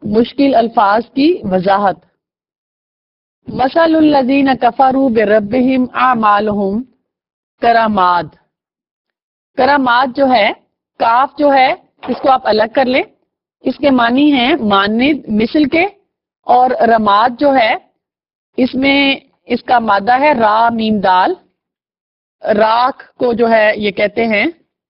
مشکل الفاظ کی وضاحت. مثل الذین کفروا بربہم اعمالہم کرامات. کرامات جو ہے، کاف جو ہے اس کو آپ الگ کر لیں، اس کے معنی ہیں مانند، مثل کے، اور رماد جو ہے اس میں اس کا مادہ ہے را میم دال. راکھ کو جو ہے یہ کہتے ہیں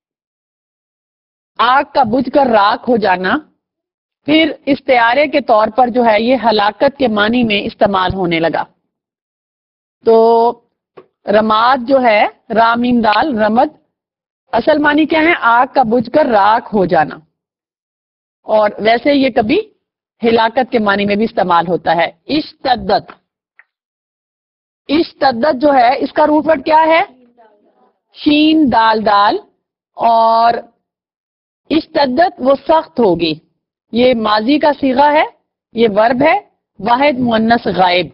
آگ کا بجھ کر راکھ ہو جانا. پھر استعارے کے طور پر جو ہے یہ ہلاکت کے معنی میں استعمال ہونے لگا. تو رماد جو ہے را میم دال رمد، اصل معنی کیا ہے؟ آگ کا بجھ کر راکھ ہو جانا. اور ویسے یہ کبھی ہلاکت کے معنی میں بھی استعمال ہوتا ہے. اشتدت، اشتدت جو ہے اس کا روٹ ورڈ کیا ہے؟ شین دال دال. اور اشتدت وہ سخت ہوگی، یہ ماضی کا صیغہ ہے، یہ ورب ہے، واحد مؤنث غائب.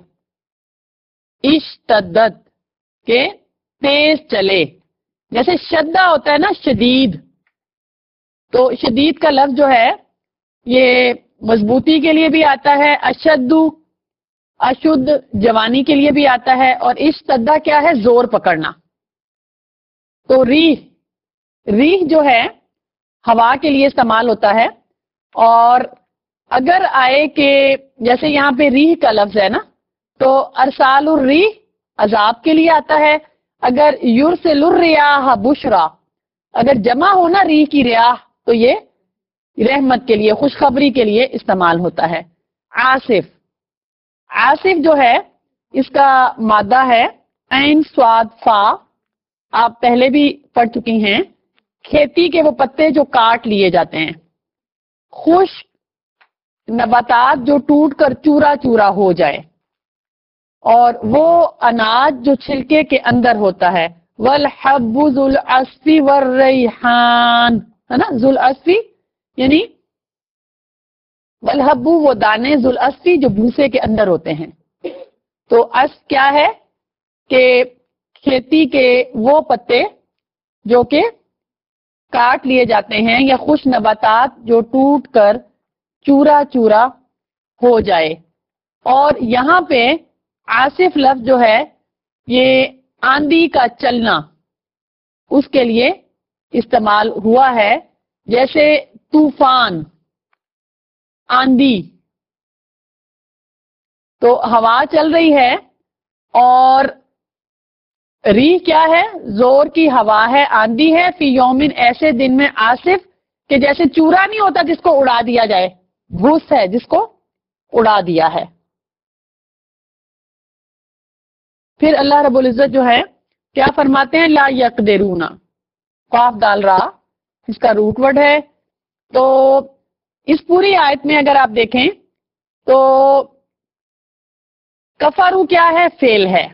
اشتدت کے تیز چلے، جیسے شدہ ہوتا ہے نا شدید، تو شدید کا لفظ جو ہے یہ مضبوطی کے لیے بھی آتا ہے، اشد اشد جوانی کے لیے بھی آتا ہے. اور اشتدہ کیا ہے؟ زور پکڑنا. تو ریح، ریح جو ہے ہوا کے لیے استعمال ہوتا ہے. اور اگر آئے کہ جیسے یہاں پہ ریح کا لفظ ہے نا، تو ارسال الریح عذاب کے لیے آتا ہے. اگر یرسل الریاح بشرا، اگر جمع ہونا ریح کی ریاح تو یہ رحمت کے لیے، خوشخبری کے لیے استعمال ہوتا ہے. آصف، آصف جو ہے اس کا مادہ ہے عین صاد فا. آپ پہلے بھی پڑھ چکی ہیں، کھیتی کے وہ پتے جو کاٹ لیے جاتے ہیں، خشک نباتات جو ٹوٹ کر چورا چورا ہو جائے، اور وہ اناج جو چھلکے کے اندر ہوتا ہے. والحب ذو العصف والریحان، ہے نا، ذو العصف یعنی والحب وہ دانے، ذو العصف جو بھوسے کے اندر ہوتے ہیں. تو عصف کیا ہے کہ کھیتی کے وہ پتے جو کہ کاٹ لیے جاتے ہیں، یا خوش نباتات جو ٹوٹ کر چورا چورا ہو جائے. اور یہاں پہ آصف لفظ جو ہے یہ آندھی کا چلنا اس کے لیے استعمال ہوا ہے، جیسے طوفان، آندھی. تو ہوا چل رہی ہے اور ریح کیا ہے؟ زور کی ہوا ہے، آندھی ہے. فی یومن ایسے دن میں، آصف کہ جیسے چورا نہیں ہوتا جس کو اڑا دیا جائے، بھوس ہے جس کو اڑا دیا ہے. پھر اللہ رب العزت جو ہے کیا فرماتے ہیں؟ لا یقدرون، قاف ڈال رہا اس کا روٹ ورڈ ہے. تو اس پوری آیت میں اگر آپ دیکھیں تو کفرو کیا ہے؟ فعل ہے،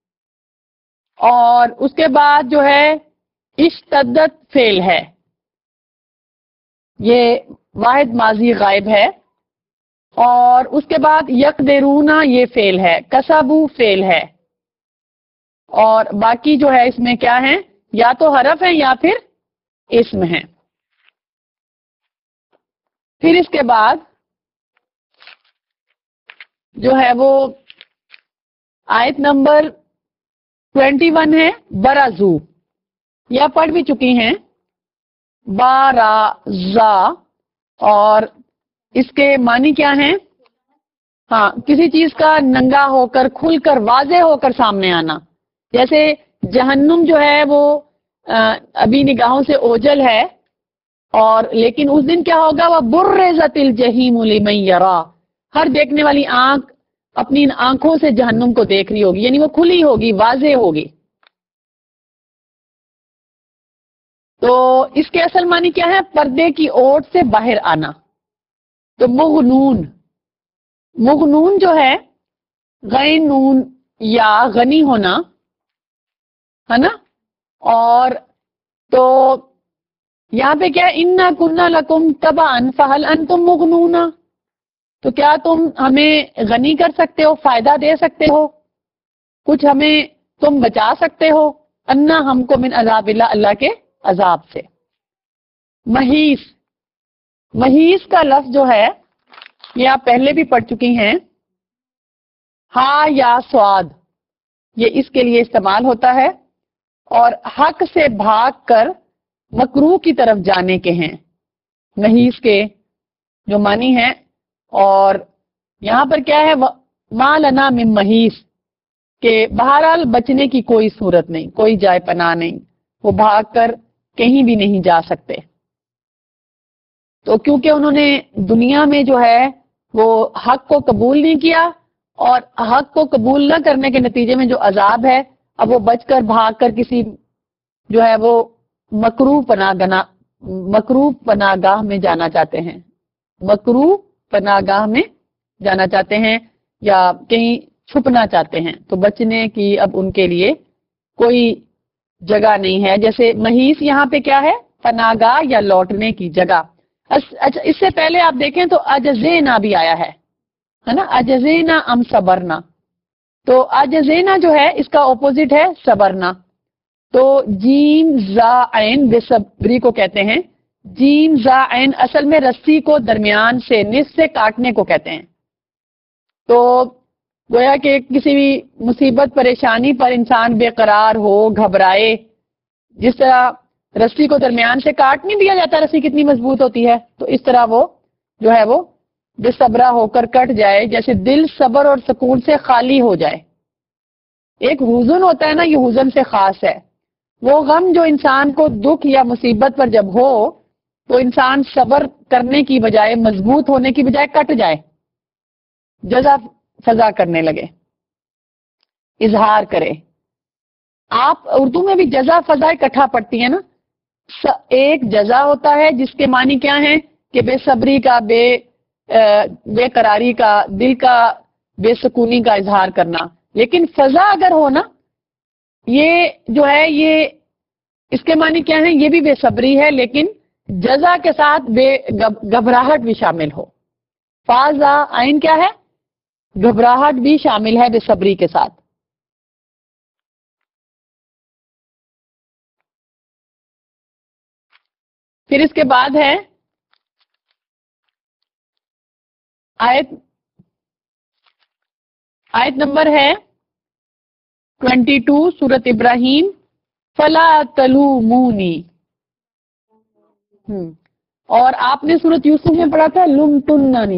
اور اس کے بعد جو ہے اشتدت فعل ہے، یہ واحد ماضی غائب ہے. اور اس کے بعد یقدرون یہ فعل ہے، کسبو فعل ہے. اور باقی جو ہے اس میں کیا ہے؟ یا تو حرف ہے یا پھر اسم ہے. پھر اس کے بعد جو ہے وہ آیت نمبر 21 ہے، برازو، یا پڑھ بھی چکی ہیں بارازا. اور اس کے معنی کیا ہیں؟ ہاں، کسی چیز کا ننگا ہو کر، کھل کر، واضح ہو کر سامنے آنا. جیسے جہنم جو ہے وہ ابھی نگاہوں سے اوجل ہے، اور لیکن اس دن کیا ہوگا؟ وہ برزت الجحیم لمن یرا، ہر دیکھنے والی آنکھ اپنی آنکھوں سے جہنم کو دیکھ رہی ہوگی، یعنی وہ کھلی ہوگی، واضح ہوگی. تو اس کے اصل معنی کیا ہے؟ پردے کی اوٹ سے باہر آنا. تو مغنون، مغنون جو ہے غین نون یا غنی ہونا، ہے نا. اور تو یہاں پہ کیا؟ انا کننا لکم تبعا فہل انتم مغنون، تو کیا تم ہمیں غنی کر سکتے ہو، فائدہ دے سکتے ہو، کچھ ہمیں تم بچا سکتے ہو؟ انا ہم کو من عذاب اللہ، اللہ کے عذاب سے. محیص، محیص کا لفظ جو ہے یہ آپ پہلے بھی پڑھ چکی ہیں. ہا یا سواد یہ اس کے لیے استعمال ہوتا ہے اور حق سے بھاگ کر مکروہ کی طرف جانے کے ہیں محیص کے جو معنی ہے. اور یہاں پر کیا ہے ما لنا من محیص کہ بہرحال بچنے کی کوئی صورت نہیں, کوئی جائے پناہ نہیں, وہ بھاگ کر کہیں بھی نہیں جا سکتے. تو کیونکہ انہوں نے دنیا میں جو ہے وہ حق کو قبول نہیں کیا اور حق کو قبول نہ کرنے کے نتیجے میں جو عذاب ہے اب وہ بچ کر بھاگ کر کسی جو ہے وہ مکروہ پناہ گاہ میں جانا چاہتے ہیں, مکروہ پناہ گاہ میں جانا چاہتے ہیں یا کہیں چھپنا چاہتے ہیں. تو بچنے کی اب ان کے لیے کوئی جگہ نہیں ہے. جیسے محیص یہاں پہ کیا ہے پناہ گاہ یا لوٹنے کی جگہ. اچھا اس سے پہلے آپ دیکھیں تو اجزینا بھی آیا ہے نا, اجزینا ام صبرنا. تو اجزینا جو ہے اس کا اپوزٹ ہے صبرنا. تو جیم زا عین بے صبری کو کہتے ہیں. جیم زا عین اصل میں رسی کو درمیان سے نصف سے کاٹنے کو کہتے ہیں. تو گویا کہ کسی بھی مصیبت پریشانی پر انسان بے قرار ہو, گھبرائے, جس طرح رسی کو درمیان سے کاٹ نہیں دیا جاتا, رسی کتنی مضبوط ہوتی ہے, تو اس طرح وہ جو ہے وہ بے صبرا ہو کر کٹ جائے, جیسے دل صبر اور سکون سے خالی ہو جائے. ایک حزن ہوتا ہے نا, یہ حزن سے خاص ہے. وہ غم جو انسان کو دکھ یا مصیبت پر جب ہو تو انسان صبر کرنے کی بجائے, مضبوط ہونے کی بجائے کٹ جائے, جزا فضا کرنے لگے, اظہار کرے. آپ اردو میں بھی جزا فضا اکٹھا پڑھتی ہیں نا. ایک جزا ہوتا ہے جس کے معنی کیا ہیں کہ بے صبری کا, بے قراری کا, دل کا بے سکونی کا اظہار کرنا. لیکن فضا اگر ہو نا, یہ جو ہے یہ اس کے معنی کیا ہے, یہ بھی بے صبری ہے لیکن جزا کے ساتھ بے گھبراہٹ بھی شامل ہو. فازا عین کیا ہے, گھبراہٹ بھی شامل ہے بے صبری کے ساتھ. پھر اس کے بعد ہے آیت نمبر ہے 22 سورۃ ابراہیم. فلا تلومونی. اور آپ نے سورۃ یوسف میں پڑھا تھا لمتننی,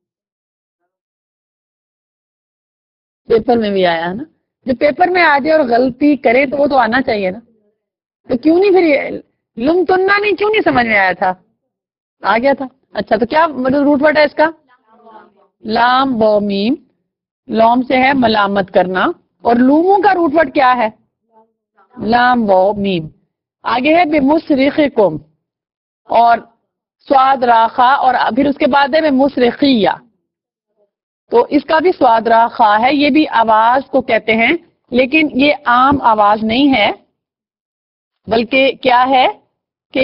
پیپر میں بھی آیا ہے نا. جو پیپر میں آ جائے اور غلطی کرے تو وہ تو آنا چاہیے نا. تو کیوں نہیں پھر لمتننی کیوں نہیں سمجھ میں آیا تھا, آ گیا تھا. اچھا تو کیا روٹ ورڈ ہے اس کا, لام و میم. لوم سے ہے ملامت کرنا, اور لوموں کا روٹ ورڈ کیا ہے, لام و میم. آگے ہے بمصرخکم, اور سواد راخا, اور پھر اس کے بعد ہے بمصرخیہ. تو اس کا بھی سواد راخا ہے, یہ بھی آواز کو کہتے ہیں لیکن یہ عام آواز نہیں ہے, بلکہ کیا ہے کہ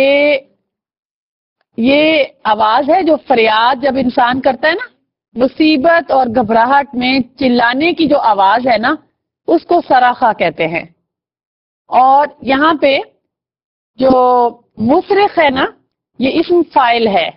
یہ آواز ہے جو فریاد جب انسان کرتا ہے نا, مصیبت اور گھبراہٹ میں چلانے کی جو آواز ہے نا, اس کو صراخہ کہتے ہیں. اور یہاں پہ جو مصرخ ہے نا, یہ اسم فاعل ہے,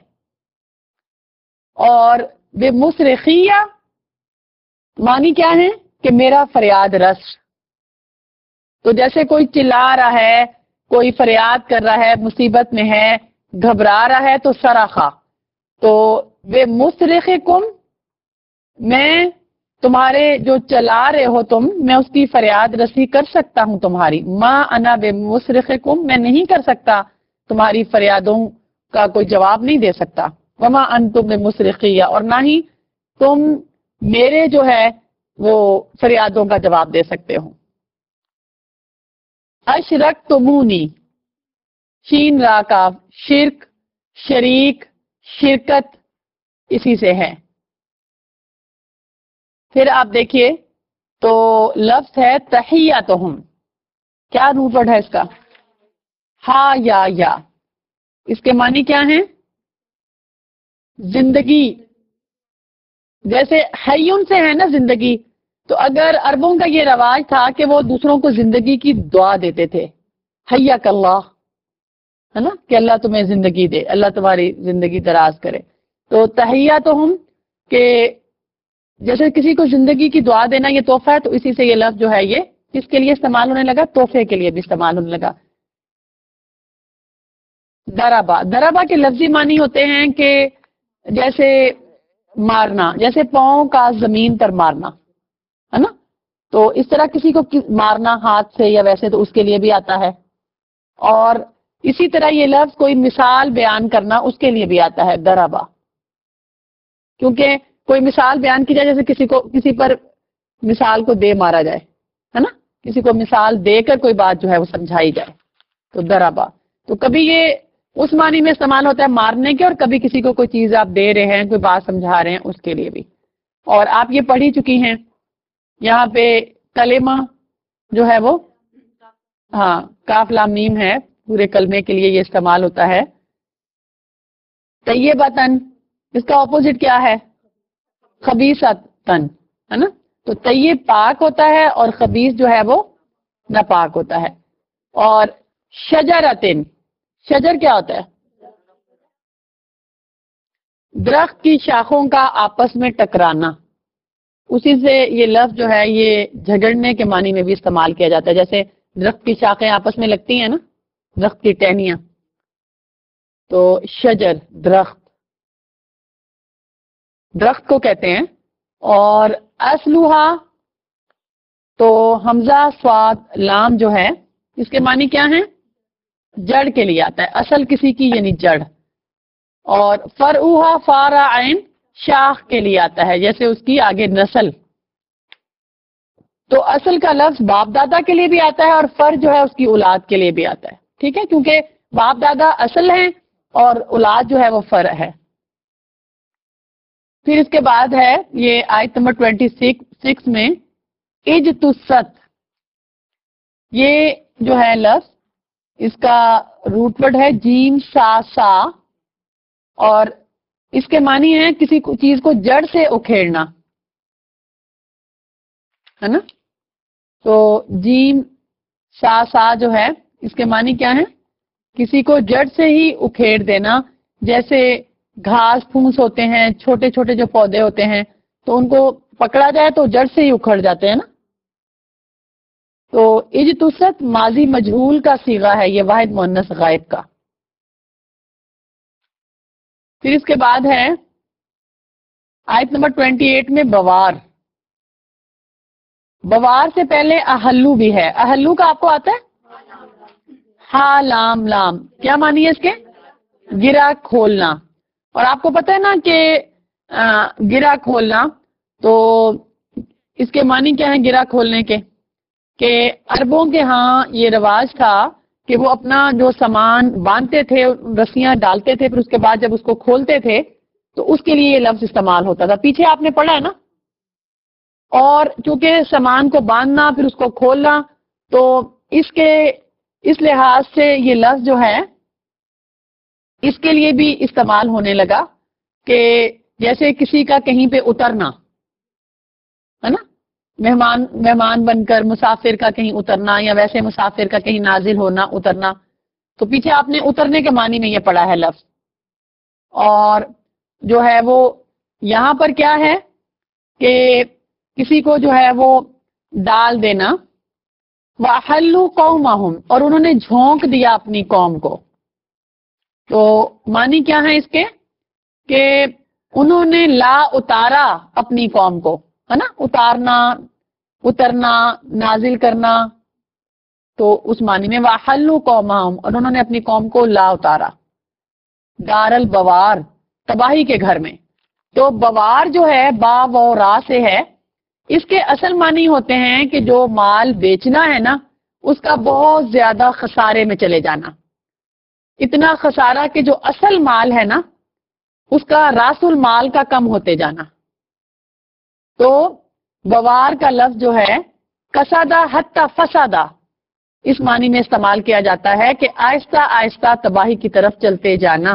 اور بے مصرخیہ معنی کیا ہے کہ میرا فریاد رس. تو جیسے کوئی چلا رہا ہے, کوئی فریاد کر رہا ہے, مصیبت میں ہے, گھبرا رہا ہے, تو صراخہ. تو بے مصرخکم, میں تمہارے جو چلا رہے ہو تم, میں اس کی فریاد رسی کر سکتا ہوں تمہاری. ما انا بے مصرخکم, میں نہیں کر سکتا تمہاری فریادوں کا کوئی جواب نہیں دے سکتا. وما انتم بمصرخیہ, اور نہ ہی تم میرے جو ہے وہ فریادوں کا جواب دے سکتے ہو. اشرکتمونی, شین را کاف, شرک, شریک, شرکت اسی سے ہے. پھر آپ دیکھیے تو لفظ ہے تحیاتہم, کیا روٹ ورڈ ہے اس کا, ہا یا. اس کے معنی کیا ہیں, زندگی. جیسے حیون سے ہے نا زندگی, تو اگر عربوں کا یہ رواج تھا کہ وہ دوسروں کو زندگی کی دعا دیتے تھے, حیاک اللہ, ہے نا, کہ اللہ تمہیں زندگی دے, اللہ تمہاری زندگی دراز کرے. تو تحیاتہم کہ جیسے کسی کو زندگی کی دعا دینا یہ تحفہ ہے، تو اسی سے یہ لفظ جو ہے یہ کس کے لیے استعمال ہونے لگا؟ تحفے کے لیے بھی استعمال ہونے لگا. دربا، دربا کے لفظی معنی ہوتے ہیں کہ جیسے مارنا، جیسے پاؤں کا زمین پر مارنا ہے نا. تو اس طرح کسی کو مارنا ہاتھ سے یا ویسے تو اس کے لیے بھی آتا ہے. اور اسی طرح یہ لفظ کوئی مثال بیان کرنا اس کے لیے بھی آتا ہے دربا، کیونکہ کوئی مثال بیان کی جائے، جیسے کسی پر مثال کو دے مارا جائے ہے نا، کسی کو مثال دے کر کوئی بات جو ہے وہ سمجھائی جائے تو دربا. تو کبھی یہ اس معنی میں استعمال ہوتا ہے مارنے کے، اور کبھی کسی کو کوئی چیز آپ دے رہے ہیں، کوئی بات سمجھا رہے ہیں اس کے لیے بھی. اور آپ یہ پڑھی چکی ہیں یہاں پہ کلمہ جو ہے وہ ہاں کاف لام میم ہے، پورے کلمے کے لیے یہ استعمال ہوتا ہے. طیبتن، اس کا اپوزٹ کیا ہے؟ خبیثتن ہے نا. تو طیب پاک ہوتا ہے اور خبیث جو ہے وہ ناپاک ہوتا ہے. اور شجرتن، شجر کیا ہوتا ہے؟ درخت کی شاخوں کا آپس میں ٹکرانا. اسی سے یہ لفظ جو ہے یہ جھگڑنے کے معنی میں بھی استعمال کیا جاتا ہے. جیسے درخت کی شاخیں آپس میں لگتی ہیں نا، درخت کی ٹہنیاں، تو شجر درخت، درخت کو کہتے ہیں. اور اصلوہا، تو حمزہ صاد لام جو ہے اس کے معنی کیا ہیں؟ جڑ کے لیے آتا ہے، اصل کسی کی یعنی جڑ. اور فرعوہا فارا عین، شاخ کے لیے آتا ہے، جیسے اس کی آگے نسل. تو اصل کا لفظ باپ دادا کے لیے بھی آتا ہے اور فر جو ہے اس کی اولاد کے لیے بھی آتا ہے. ٹھیک ہے، کیونکہ باپ دادا اصل ہیں اور اولاد جو ہے وہ فر ہے. پھر اس کے بعد ہے یہ آیت نمبر 26 میں اجتست، یہ جو ہے لفظ اس کا روٹ ورڈ ہے جیم سا، اور اس کے معنی ہے کسی چیز کو جڑ سے اکھیڑنا ہے نا. تو جیم سا جو ہے اس کے معنی کیا ہے؟ کسی کو جڑ سے ہی اکھیڑ دینا. جیسے گھاس پھوس ہوتے ہیں، چھوٹے چھوٹے جو پودے ہوتے ہیں، تو ان کو پکڑا جائے تو جڑ سے ہی اکھڑ جاتے ہیں نا. تو اجتست ماضی مجہول کا صیغہ ہے، یہ واحد مؤنث غائب کا. پھر اس کے بعد ہے آیت نمبر 28 میں بوار. بوار سے پہلے اہلو بھی ہے. اہلو کا آپ کو آتا ہے؟ ہا لام لام، کیا معنی ہے اس کے؟ گرا کھولنا. اور آپ کو پتہ ہے نا کہ گرا کھولنا، تو اس کے معنی کیا ہے گرا کھولنے کے؟ کہ عربوں کے ہاں یہ رواج تھا کہ وہ اپنا جو سامان باندھتے تھے، رسیاں ڈالتے تھے، پھر اس کے بعد جب اس کو کھولتے تھے تو اس کے لیے یہ لفظ استعمال ہوتا تھا. پیچھے آپ نے پڑھا ہے نا. اور چونکہ سامان کو باندھنا پھر اس کو کھولنا، تو اس لحاظ سے یہ لفظ جو ہے اس کے لیے بھی استعمال ہونے لگا کہ جیسے کسی کا کہیں پہ اترنا ہے نا، مہمان بن کر مسافر کا کہیں اترنا، یا ویسے مسافر کا کہیں نازل ہونا اترنا. تو پیچھے آپ نے اترنے کے معنی میں یہ پڑھا ہے لفظ. اور جو ہے وہ یہاں پر کیا ہے کہ کسی کو جو ہے وہ ڈال دینا. وَأَحَلُّوا قَوْمَهُمْ، اور انہوں نے جھونک دیا اپنی قوم کو. تو معنی کیا ہے اس کے کہ انہوں نے لا اتارا اپنی قوم کو ہے نا، اتارنا، اترنا، نازل کرنا. تو اس معنی میں وَأَحَلُّوا قَوْمَهُمْ، اور انہوں نے اپنی قوم کو لا اتارا. دار البوار، تباہی کے گھر میں. تو بوار جو ہے با و را سے ہے. اس کے اصل معنی ہوتے ہیں کہ جو مال بیچنا ہے نا اس کا بہت زیادہ خسارے میں چلے جانا. اتنا خسارہ کہ جو اصل مال ہے نا اس کا راس المال کا کم ہوتے جانا. تو بوار کا لفظ جو ہے کسادہ حتی فسادہ، اس معنی میں استعمال کیا جاتا ہے کہ آہستہ آہستہ تباہی کی طرف چلتے جانا.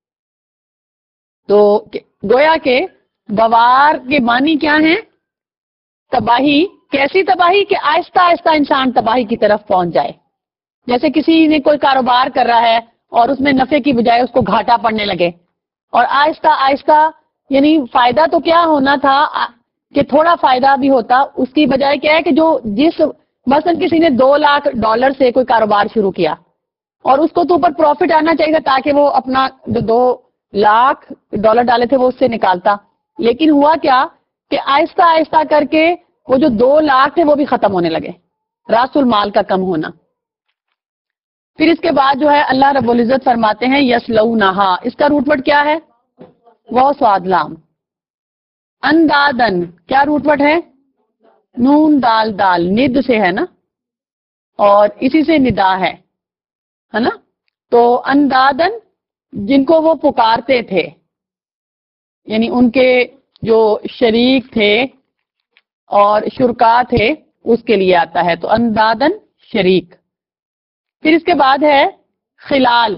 تو گویا کہ بوار کے معنی کیا ہیں؟ تباہی. کیسی تباہی؟ کہ آہستہ آہستہ انسان تباہی کی طرف پہنچ جائے. جیسے کسی نے کوئی کاروبار کر رہا ہے اور اس میں نفع کی بجائے اس کو گھاٹا پڑنے لگے، اور آہستہ آہستہ یعنی فائدہ تو کیا ہونا تھا کہ تھوڑا فائدہ بھی ہوتا، اس کی بجائے کیا ہے کہ جس مثلا کسی نے $2 سے کوئی کاروبار شروع کیا اور اس کو تو اوپر پروفٹ آنا چاہیے تاکہ وہ اپنا جو $2 ڈالے تھے وہ اس سے نکالتا، لیکن ہوا کیا کہ آہستہ آہستہ کر کے وہ جو 2 لاکھ تھے وہ بھی ختم ہونے لگے، راس المال کا کم ہونا۔ پھر اس کے بعد جو ہے اللہ رب العزت فرماتے ہیں یسلونہا، اس کا روٹ ورڈ کیا ہے؟ وہ سواد لام۔ اندادن کیا روٹ ورڈ ہے؟ نون دال دال، ند سے ہے نا، اور اسی سے ندا ہے نا، تو اندادن جن کو وہ پکارتے تھے، یعنی ان کے جو شریک تھے اور شرکا تھے اس کے لیے آتا ہے، تو اندادن شریک۔ پھر اس کے بعد ہے خلال،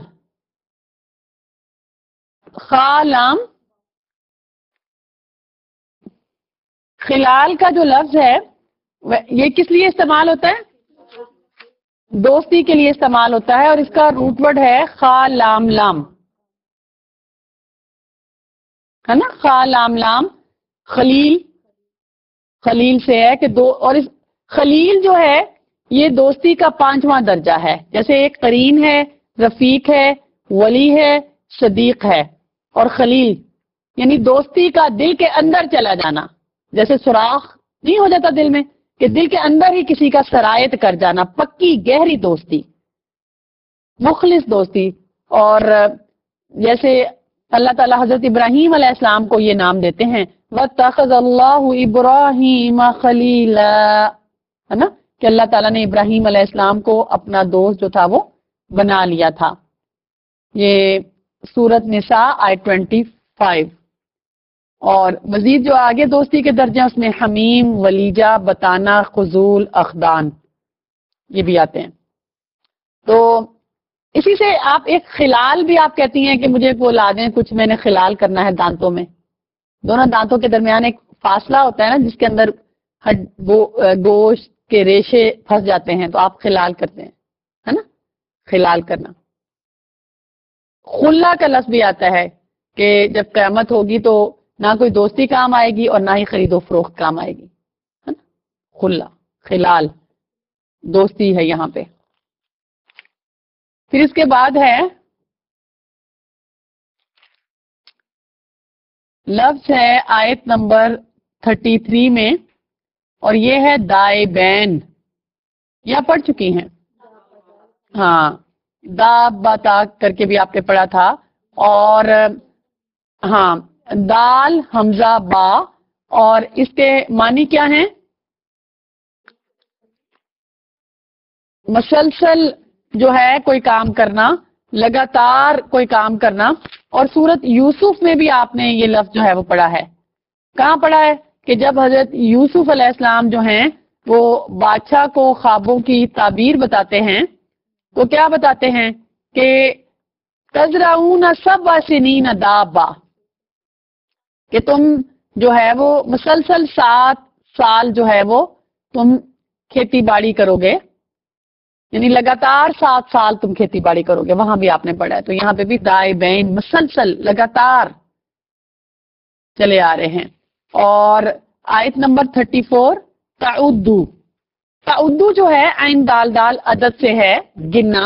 خالام، خلال کا جو لفظ ہے یہ کس لیے استعمال ہوتا ہے؟ دوستی کے لیے استعمال ہوتا ہے، اور اس کا روٹ ورڈ ہے خالام لام، ہے نا، خالام لام، خلیل، خلیل سے ہے کہ اور اس خلیل جو ہے یہ دوستی کا 5واں درجہ ہے، جیسے ایک قرین ہے، رفیق ہے، ولی ہے، صدیق ہے، اور خلیل یعنی دوستی کا دل کے اندر چلا جانا، جیسے سوراخ نہیں ہو جاتا دل میں کہ دل کے اندر ہی کسی کا سرایت کر جانا، پکی گہری دوستی، مخلص دوستی۔ اور جیسے اللہ تعالیٰ حضرت ابراہیم علیہ السلام کو یہ نام دیتے ہیں وَاتَّخَذَ اللَّهُ إِبْرَاهِيمَ خَلِيلًا، ہے نا، کہ اللہ تعالیٰ نے ابراہیم علیہ السلام کو اپنا دوست جو تھا وہ بنا لیا تھا۔ یہ سورۃ نساء آیت 25۔ اور مزید جو آگے دوستی کے درجے اس میں حمیم، ولیجہ، بتانا، خذول، اخدان یہ بھی آتے ہیں۔ تو اسی سے آپ ایک خلال بھی آپ کہتی ہیں کہ مجھے وہ لا دیں، کچھ میں نے خلال کرنا ہے دانتوں میں، دونوں دانتوں کے درمیان ایک فاصلہ ہوتا ہے نا جس کے اندر گوشت کے ریشے پھنس جاتے ہیں، تو آپ خلال کرتے ہیں، ہے نا، خلال کرنا۔ خلا کا لفظ بھی آتا ہے کہ جب قیامت ہوگی تو نہ کوئی دوستی کام آئے گی اور نہ ہی خرید و فروخت کام آئے گی، ہے نا، خلا، خلال دوستی ہے یہاں پہ۔ پھر اس کے بعد ہے لفظ ہے آیت نمبر 33 میں، اور یہ ہے دائے بین، یا پڑھ چکی ہیں؟ ہاں، دا باتا کر کے بھی آپ نے پڑھا تھا، اور ہاں دال حمزہ با، اور اس کے معنی کیا ہیں؟ مسلسل جو ہے کوئی کام کرنا، لگاتار کوئی کام کرنا۔ اور سورت یوسف میں بھی آپ نے یہ لفظ جو ہے وہ پڑھا ہے، کہاں پڑھا ہے؟ کہ جب حضرت یوسف علیہ السلام جو ہیں وہ بادشاہ کو خوابوں کی تعبیر بتاتے ہیں تو کیا بتاتے ہیں کہ تزرعون سبع سنین دابا، کہ تم جو ہے وہ مسلسل 7 سال جو ہے وہ تم کھیتی باڑی کرو گے، یعنی لگاتار 7 سال تم کھیتی باڑی کرو گے، وہاں بھی آپ نے پڑھا ہے۔ تو یہاں پہ بھی دائے بین، مسلسل لگاتار چلے آ رہے ہیں۔ اور آیت نمبر 34 تعدو، تعدو جو ہے عین دال دال عدد سے ہے، گننا،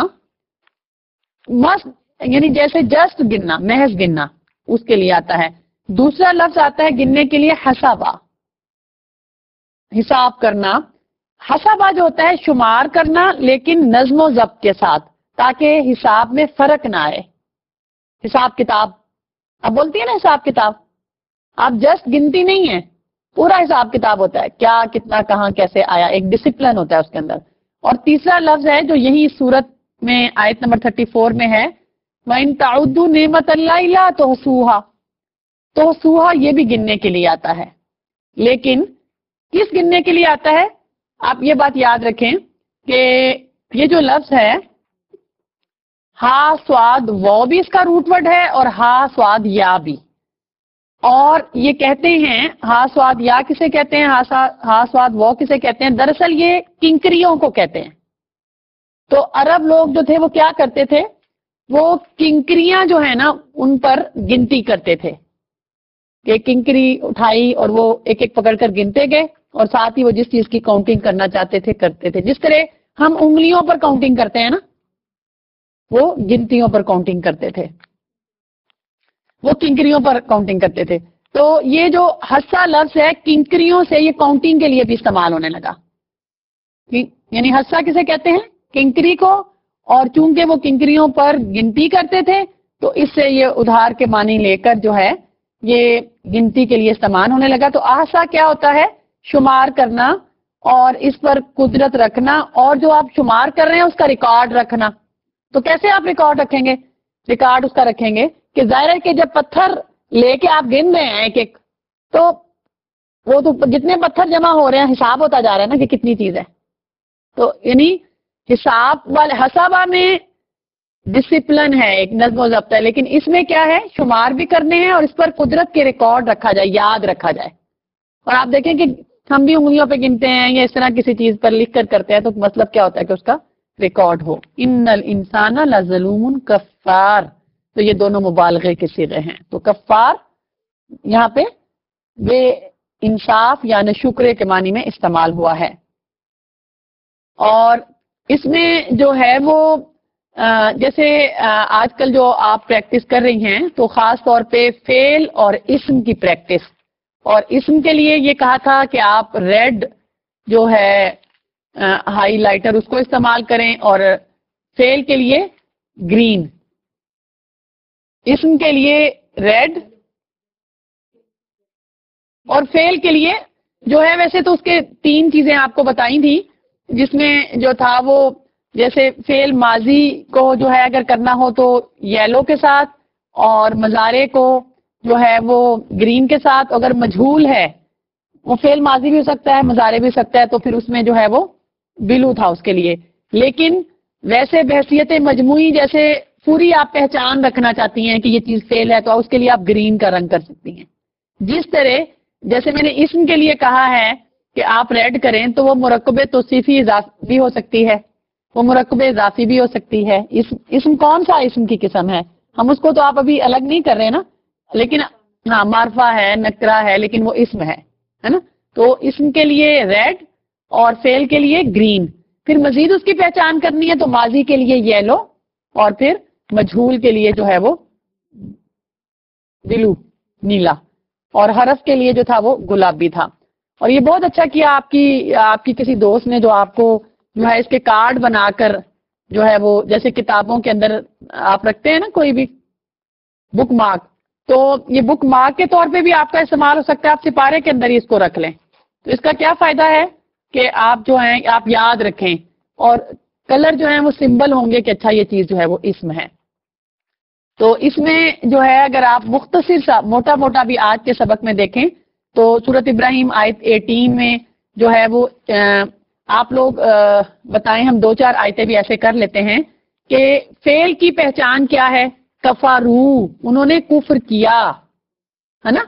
یعنی جیسے جسٹ گننا، محض گننا، اس کے لیے آتا ہے۔ دوسرا لفظ آتا ہے گننے کے لیے حسابہ، حساب کرنا۔ حسابہ جو ہوتا ہے شمار کرنا، لیکن نظم و ضبط کے ساتھ، تاکہ حساب میں فرق نہ آئے۔ حساب کتاب اب بولتی ہے نا، حساب کتاب آپ جسٹ گنتی نہیں ہے، پورا حساب کتاب ہوتا ہے، کیا کتنا کہاں کیسے آیا، ایک ڈسپلن ہوتا ہے اس کے اندر۔ اور تیسرا لفظ ہے جو یہی صورت میں آیت نمبر 34 میں ہے، وَإِن تَعُدُّوا نِعْمَتَ اللَّهِ لَا تُحْصُوهَا، تحصوها یہ بھی گننے کے لیے آتا ہے، لیکن کس گننے کے لیے آتا ہے؟ آپ یہ بات یاد رکھیں کہ یہ جو لفظ ہے ہا سواد وہ بھی اس کا روٹ ورڈ ہے، اور ہا سواد یا بھی، اور یہ کہتے ہیں ہا سواد یا کسے کہتے ہیں، ہا سواد وہ کسے کہتے ہیں؟ دراصل یہ کنکریوں کو کہتے ہیں۔ تو عرب لوگ جو تھے وہ کیا کرتے تھے، وہ کنکریاں جو ہے نا ان پر گنتی کرتے تھے، کہ کنکری اٹھائی اور وہ ایک ایک پکڑ کر گنتے گئے اور ساتھ ہی وہ جس چیز کی کاؤنٹنگ کرنا چاہتے تھے کرتے تھے. جس طرح ہم انگلیوں پر کاؤنٹنگ کرتے ہیں نا, وہ گنتیوں پر کاؤنٹنگ کرتے تھے, وہ کنکریوں پر کاؤنٹنگ کرتے تھے. تو یہ جو حصہ لفظ ہے کنکریوں سے یہ کاؤنٹنگ کے لیے بھی استعمال ہونے لگا. یعنی حصہ کسے کہتے ہیں؟ کنکری کو, اور چونکہ وہ کنکریوں پر گنتی کرتے تھے تو اس سے یہ ادھار کے معنی لے کر جو ہے یہ گنتی کے لیے استعمال ہونے لگا. تو احصا کیا ہوتا ہے؟ شمار کرنا اور اس پر قدرت رکھنا, اور جو آپ شمار کر رہے ہیں اس کا ریکارڈ رکھنا. تو کیسے آپ ریکارڈ رکھیں گے؟ ریکارڈ اس کا رکھیں گے کہ ظاہر ہے کہ جب پتھر لے کے آپ گن رہے ہیں ایک ایک, تو وہ تو جتنے پتھر جمع ہو رہے ہیں حساب ہوتا جا رہا ہے نا کہ کتنی چیز ہے. تو یعنی حساب والے حسابہ میں ڈسپلن ہے, ایک نظم و ضبط ہے, لیکن اس میں کیا ہے؟ شمار بھی کرنے ہیں اور اس پر قدرت کے ریکارڈ رکھا جائے, یاد رکھا جائے. اور آپ دیکھیں کہ ہم بھی انگلیوں پہ گنتے ہیں یا اس طرح کسی چیز پر لکھ کر کرتے ہیں, تو مطلب کیا ہوتا ہے کہ اس کا ریکارڈ ہو. ان الانسان لظلوم کفار, تو یہ دونوں مبالغے کے صیغے ہیں. تو کفار یہاں پہ بے انصاف یا ناشکرے کے معنی میں استعمال ہوا ہے. اور اس میں جو ہے وہ جیسے آج کل جو آپ پریکٹس کر رہی ہیں تو خاص طور پہ فعل اور اسم کی پریکٹس, اور اسم کے لیے یہ کہا تھا کہ آپ ریڈ جو ہے ہائی لائٹر اس کو استعمال کریں, اور فعل کے لیے گرین, اسم کے لیے ریڈ, اور فعل کے لیے جو ہے ویسے تو اس کے 3 چیزیں آپ کو بتائی تھی, جس میں جو تھا وہ جیسے فعل ماضی کو جو ہے اگر کرنا ہو تو یلو کے ساتھ, اور مضارع کو جو ہے وہ گرین کے ساتھ. اگر مجہول ہے وہ فعل ماضی بھی ہو سکتا ہے مضارع بھی ہو سکتا ہے, تو پھر اس میں جو ہے وہ بلو تھا اس کے لیے. لیکن ویسے بحثیت مجموعی جیسے پوری آپ پہچان رکھنا چاہتی ہیں کہ یہ چیز فعل ہے, تو اس کے لیے آپ گرین کا رنگ کر سکتی ہیں. جس طرح جیسے میں نے اسم کے لیے کہا ہے کہ آپ ریڈ کریں, تو وہ مرکب توصیفی اضافی بھی ہو سکتی ہے, وہ مرکب اضافی بھی ہو سکتی ہے. اسم کون سا اسم کی قسم ہے؟ ہم اس کو تو آپ ابھی الگ نہیں کر رہے نا, لیکن ہاں معرفہ ہے, نکرہ ہے, لیکن وہ اسم ہے نا. تو اسم کے لیے ریڈ اور فعل کے لیے گرین. پھر مزید اس کی پہچان کرنی ہے تو ماضی کے لیے یلو, اور پھر مجہول کے لیے جو ہے وہ بلو نیلا, اور حرف کے لیے جو تھا وہ گلابی تھا. اور یہ بہت اچھا کیا آپ کی کسی دوست نے, جو آپ کو جو ہے اس کے کارڈ بنا کر جو ہے وہ جیسے کتابوں کے اندر آپ رکھتے ہیں نا کوئی بھی بک مارک, تو یہ بک مارک کے طور پہ بھی آپ کا استعمال ہو سکتا ہے. آپ سپارے کے اندر ہی اس کو رکھ لیں, تو اس کا کیا فائدہ ہے کہ آپ جو ہیں آپ یاد رکھیں, اور کلر جو ہیں وہ سمبل ہوں گے کہ اچھا یہ چیز جو ہے وہ اسم ہے. تو اس میں جو ہے اگر آپ مختصر سا موٹا موٹا بھی آج کے سبق میں دیکھیں تو سورۃ ابراہیم آیت 18 میں جو ہے وہ آپ لوگ بتائیں, ہم 2-4 آیتیں بھی ایسے کر لیتے ہیں کہ فعل کی پہچان کیا ہے؟ کفرو, انہوں نے کفر کیا ہے نا.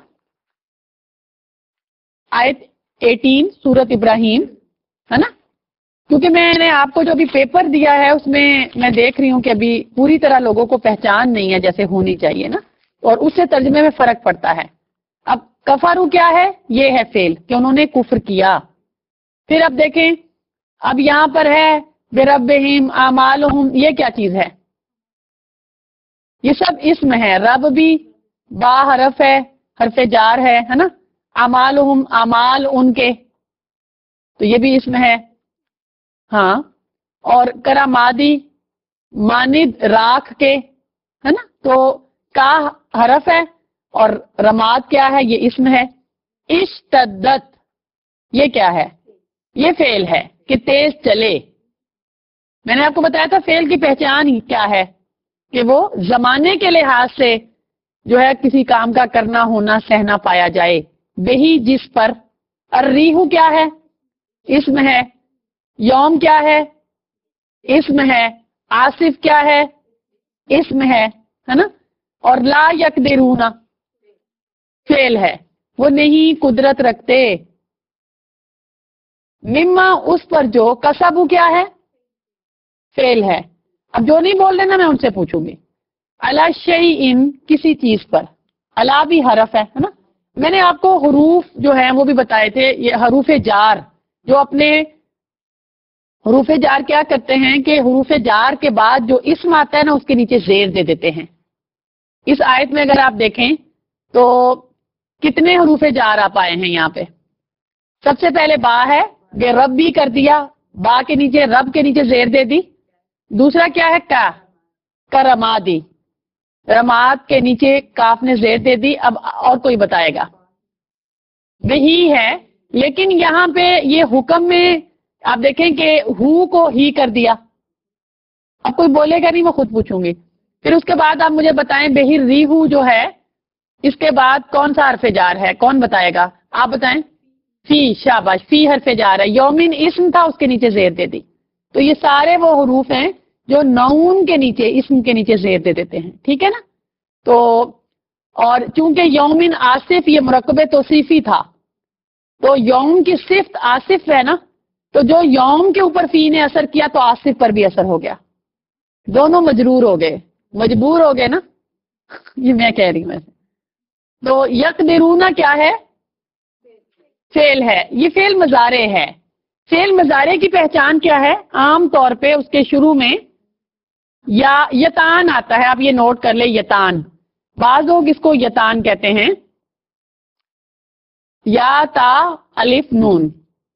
آیت 18 سورۃ ابراہیم ہے نا, کیونکہ میں نے آپ کو جو ابھی پیپر دیا ہے اس میں دیکھ رہی ہوں کہ ابھی پوری طرح لوگوں کو پہچان نہیں ہے جیسے ہونی چاہیے نا, اور اس سے ترجمے میں فرق پڑتا ہے. اب کفرو کیا ہے؟ یہ ہے فعل کہ انہوں نے کفر کیا. پھر اب دیکھیں, اب یہاں پر ہے بربہم اعمالہم, یہ کیا چیز ہے؟ یہ سب اسم ہے. رب بھی با حرف ہے, حرف جار ہے نا. اعمالہم اعمال ان کے, تو یہ بھی اسم ہے. ہاں, اور کرامادی ماند راکھ کے ہے نا, تو کا حرف ہے اور رماد کیا ہے؟ یہ اسم ہے. اشتدت یہ کیا ہے؟ یہ فعل ہے کہ تیز چلے. میں نے آپ کو بتایا تھا فعل کی پہچان ہی کیا ہے کہ وہ زمانے کے لحاظ سے جو ہے کسی کام کا کرنا ہونا سہنا پایا جائے. بہی جس پر. الریح کیا ہے؟ اسم ہے. یوم کیا ہے؟ اسم ہے. آصف کیا ہے؟ اسم ہے نا. اور لا یقدرون فعل ہے, وہ نہیں قدرت رکھتے. مما اس پر جو, کسبو کیا ہے؟ فعل ہے. اب جو نہیں بول دینا میں ان سے پوچھوں گی. علی شیئن کسی چیز پر, علی بھی حرف ہے نا. میں نے آپ کو حروف جو ہیں وہ بھی بتائے تھے. یہ حروف جار جو اپنے حروف جار کیا کرتے ہیں کہ حروف جار کے بعد جو اسم آتا ہے نا اس کے نیچے زیر دے دیتے ہیں. اس آیت میں اگر آپ دیکھیں تو کتنے حروف جار آپ آئے ہیں یہاں پہ. سب سے پہلے با ہے, بے رب بھی کر دیا, با کے نیچے رب کے نیچے زیر دے دی. دوسرا کیا ہے کا رما دی, رماد کے نیچے کاف نے زیر دے دی. اب اور کوئی بتائے گا؟ وہی ہے, لیکن یہاں پہ یہ حکم میں آپ دیکھیں کہ ہو کو ہی کر دیا. اب کوئی بولے گا نہیں, میں خود پوچھوں گی. پھر اس کے بعد آپ مجھے بتائیں بہر ریہو جو ہے اس کے بعد کون سا حرف جار ہے؟ کون بتائے گا؟ آپ بتائیں. فی, شاباش, فی حرف جار ہے. یومن اسم تھا, اس کے نیچے زیر دے دی. تو یہ سارے وہ حروف ہیں جو نون کے نیچے اسم کے نیچے زیر دے دیتے ہیں, ٹھیک ہے نا. تو اور چونکہ یومن آصف یہ مرکب توصیفی تھا, تو یوم کی صفت آصف ہے نا, تو جو یوم کے اوپر فی نے اثر کیا تو آصف پر بھی اثر ہو گیا. دونوں مجرور ہو گئے, مجبور ہو گئے نا. یہ میں کہہ رہی ہوں. تو یقدرون کیا ہے؟ فعل ہے. یہ فعل مضارع ہے. فعل مضارع کی پہچان کیا ہے؟ عام طور پہ اس کے شروع میں یا یتان آتا ہے. آپ یہ نوٹ کر لیں, یتان. بعض لوگ اس کو یتان کہتے ہیں, یا تا الف نون,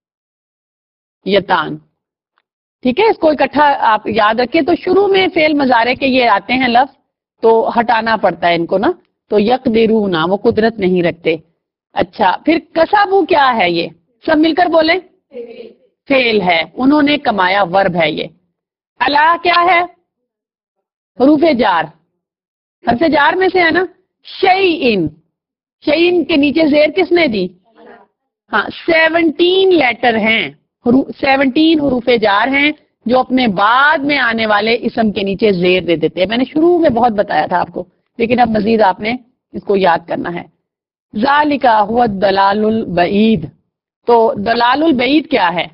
یتان, ٹھیک ہے. اس کو اکٹھا آپ یاد رکھیں. تو شروع میں فعل مضارع کے یہ آتے ہیں لفظ, تو ہٹانا پڑتا ہے ان کو نا. تو یقدرون وہ قدرت نہیں رکھتے. اچھا, پھر کسبو کیا ہے؟ یہ سب مل کر بولیں. فعل ہے, انہوں نے کمایا, ورب ہے یہ. الا کیا ہے؟ حروف جار. حرف جار میں سے ہے نا. شیئن, شیئن کے نیچے زیر کس نے دی؟ ہاں, 17 لیٹر ہیں, 17 حروف جار ہیں جو اپنے بعد میں آنے والے اسم کے نیچے زیر دے دیتے ہیں. میں نے شروع میں بہت بتایا تھا آپ کو, لیکن اب مزید آپ نے اس کو یاد کرنا ہے. ذالک هو الضلال البعید. تو دلال البعید کیا ہے؟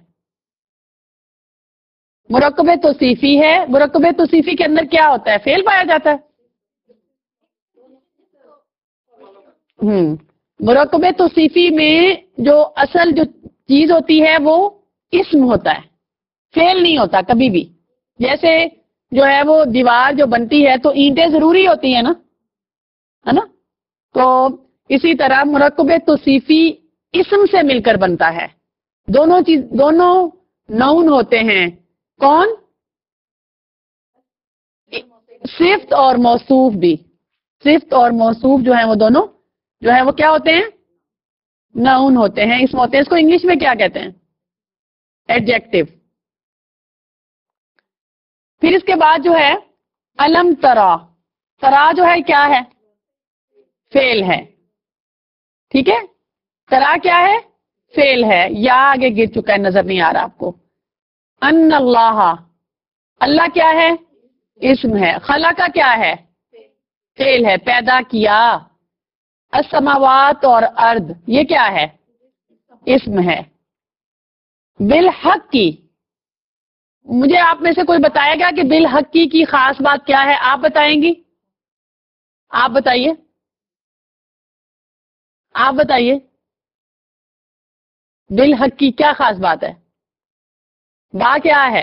مرکب توصیفی ہے. مرکب توصیفی کے اندر کیا ہوتا ہے؟ فعل پایا جاتا ہے. مرکب توصیفی میں جو اصل جو چیز ہوتی ہے وہ اسم ہوتا ہے, فعل نہیں ہوتا کبھی بھی. جیسے جو ہے وہ دیوار جو بنتی ہے تو اینٹیں ضروری ہوتی ہیں نا, ہے نا. تو اسی طرح مرکب توصیفی اسم سے مل کر بنتا ہے. دونوں نون ہوتے ہیں. کون؟ صفت اور موصوف بھی. صفت اور موصوف جو ہیں وہ دونوں جو ہے وہ کیا ہوتے ہیں؟ نون ہوتے ہیں, اسم ہوتے ہیں. اس کو انگلش میں کیا کہتے ہیں؟ ایڈجیکٹو. پھر اس کے بعد جو ہے علم ترا. ترا جو ہے کیا ہے؟ فعل ہے, ٹھیک ہے. ترا کیا ہے؟ فعل ہے. یا آگے گر چکا ہے, نظر نہیں آ رہا آپ کو. ان اللہ, اللہ کیا ہے؟ اسم ہے. خلق کا کیا ہے؟ فعل ہے, پیدا کیا. السماوات اور ارض یہ کیا ہے؟ اسم ہے. بالحق کی, مجھے آپ میں سے کوئی بتائے گا کہ بالحق کی خاص بات کیا ہے؟ آپ بتائیں گی؟ آپ بتائیے, آپ بتائیے بالحق کی کیا خاص بات ہے؟ با کیا ہے؟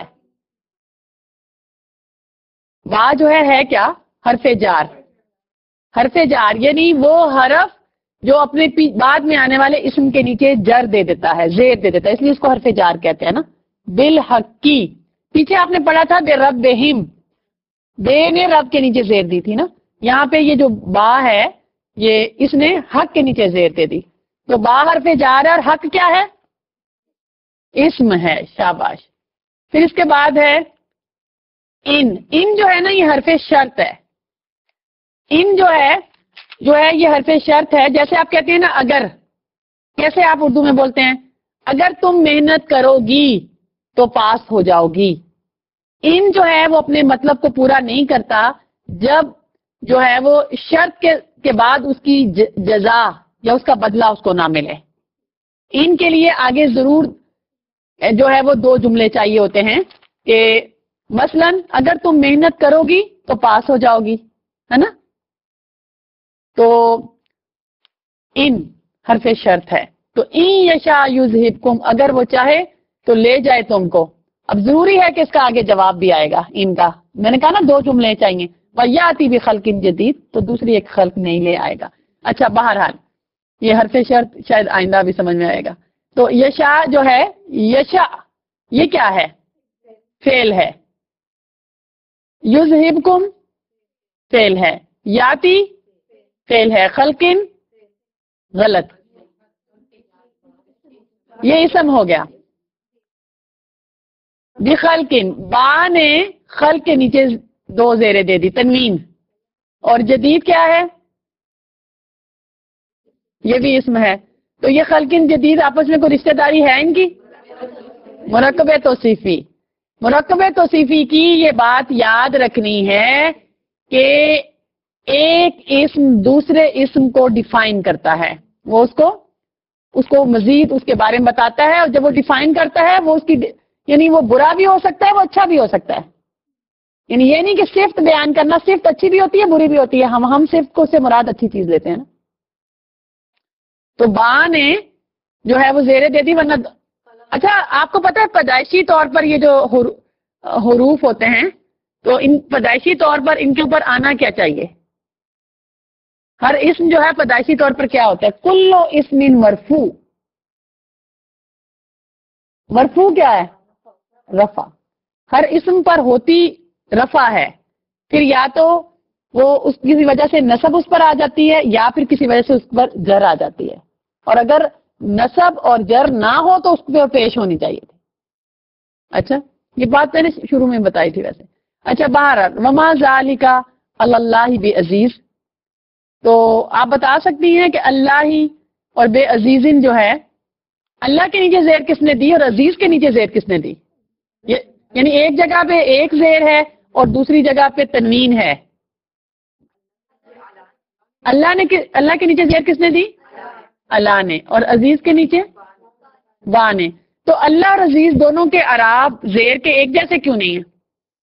با جو ہے کیا؟ حرف جار. حرف جار یعنی وہ حرف جو اپنے بعد میں آنے والے اسم کے نیچے جر دے دیتا ہے, زیر دے دیتا ہے, اس لیے اس کو حرف جار کہتے ہیں نا. بالحق کی, پیچھے آپ نے پڑھا تھا بے رب بہم, بے نے رب کے نیچے زیر دی تھی نا. یہاں پہ یہ جو با ہے یہ اس نے حق کے نیچے زیر دے دی. تو با حرف جار ہے اور حق کیا ہے؟ اسم ہے. شاباش. پھر اس کے بعد ہے ان جو ہے نا یہ حرف شرط ہے. ان جو ہے یہ حرف شرط ہے. جیسے آپ کہتے ہیں نا اگر, کیسے آپ اردو میں بولتے ہیں؟ اگر تم محنت کرو گی تو پاس ہو جاؤ گی. ان جو ہے وہ اپنے مطلب کو پورا نہیں کرتا جب جو ہے وہ شرط کے بعد اس کی جزا یا اس کا بدلہ اس کو نہ ملے. ان کے لیے آگے ضرور جو ہے وہ 2 جملے چاہیے ہوتے ہیں کہ مثلا اگر تم محنت کرو گی تو پاس ہو جاؤ گی, ہے نا. تو ان حرف شرط ہے. تو ان یشاء یذہبکم، اگر وہ چاہے تو لے جائے تم کو. اب ضروری ہے کہ اس کا آگے جواب بھی آئے گا ان کا. میں نے کہا نا 2 جملے چاہیے. وَيَأْتِ بِخَلْقٍ جَدِيدٍ، تو دوسری ایک خلق نہیں لے آئے گا. اچھا بہرحال یہ حرف شرط شاید آئندہ بھی سمجھ میں آئے گا. تو یشاء جو ہے، یشاء یہ کیا ہے؟ فعل ہے. یذہبکم فعل ہے. یاتی فعل ہے. خلقن غلط، یہ اسم ہو گیا. بخلقن، با نے خلق کے نیچے 2 زیریں دے دی، تنوین. اور جدید کیا ہے؟ یہ بھی اسم ہے. تو یہ خلقن جدید آپس میں کوئی رشتہ داری ہے ان کی؟ مرکب توصیفی. مرکب توصیفی کی یہ بات یاد رکھنی ہے کہ ایک اسم دوسرے اسم کو ڈیفائن کرتا ہے. وہ اس کو مزید اس کے بارے میں بتاتا ہے، اور جب وہ ڈیفائن کرتا ہے وہ اس کی یعنی وہ برا بھی ہو سکتا ہے، وہ اچھا بھی ہو سکتا ہے. یعنی یہ نہیں کہ صفت بیان کرنا، صفت اچھی بھی ہوتی ہے بری بھی ہوتی ہے. ہم صفت کو سے مراد اچھی چیز لیتے ہیں نا. تو با نے جو ہے وہ زیریں دے دی، ورنہ اچھا آپ کو پتہ ہے پیدائشی طور پر یہ جو حروف ہوتے ہیں تو ان پیدائشی طور پر ان کے اوپر آنا کیا چاہیے؟ ہر اسم جو ہے پیدائشی طور پر کیا ہوتا ہے؟ کلو اسم مرفوع. مرفوع کیا ہے؟ رفع. ہر اسم پر ہوتی رفع ہے. پھر یا تو وہ اس کسی وجہ سے نصب اس پر آ جاتی ہے، یا پھر کسی وجہ سے اس پر جر آ جاتی ہے. اور اگر نصب اور جر نہ ہو تو اس پہ پیش ہونی چاہیے تھی. اچھا یہ بات میں نے شروع میں بتائی تھی ویسے. اچھا بہرحال وما ذالک علی اللہ بعزیز، تو آپ بتا سکتی ہیں کہ اللہ ہی اور بے عزیزن جو ہے، اللہ کے نیچے زیر کس نے دی اور عزیز کے نیچے زیر کس نے دی؟ یعنی ایک جگہ پہ ایک زیر ہے اور دوسری جگہ پہ تنوین ہے. اللہ کے نیچے زیر کس نے دی؟ اللہ نے. اور عزیز کے نیچے با نے. تو اللہ اور عزیز دونوں کے اعراب زیر کے ایک جیسے کیوں نہیں ہیں؟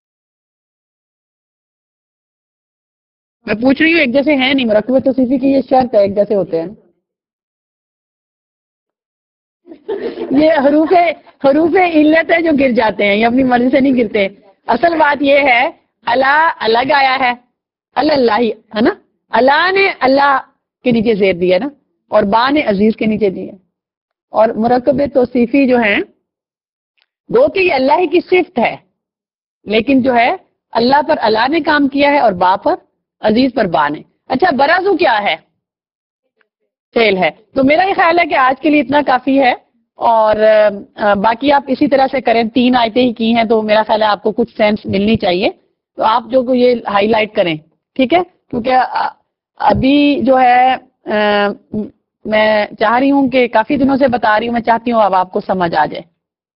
میں پوچھ رہی ہوں ایک جیسے ہیں نہیں. مرکب توصیفی کی یہ شرط ہے ایک جیسے ہوتے ہیں. یہ حروف علت ہے جو گر جاتے ہیں، یہ اپنی مرضی سے نہیں گرتے. اصل بات یہ ہے اللہ الگ آیا ہے، اللہ ہے نا. اللہ نے اللہ کے نیچے زیر دیا نا، اور با نے عزیز کے نیچے دیا. اور مرکب توصیفی جو ہیں وہ کہ یہ اللہ ہی کی صفت ہے، لیکن جو ہے اللہ پر اللہ نے کام کیا ہے اور با پر عزیز پر با نے. اچھا برازو کیا ہے؟ فعل ہے. تو میرا یہ خیال ہے کہ آج کے لیے اتنا کافی ہے، اور باقی آپ اسی طرح سے کریں. 3 آیتیں ہی کی ہیں تو میرا خیال ہے آپ کو کچھ سینس ملنی چاہیے. تو آپ جو کو یہ ہائی لائٹ کریں، ٹھیک ہے؟ کیونکہ ابھی جو ہے میں چاہ رہی ہوں کہ کافی دنوں سے بتا رہی ہوں، میں چاہتی ہوں اب آپ کو سمجھ آ جائے.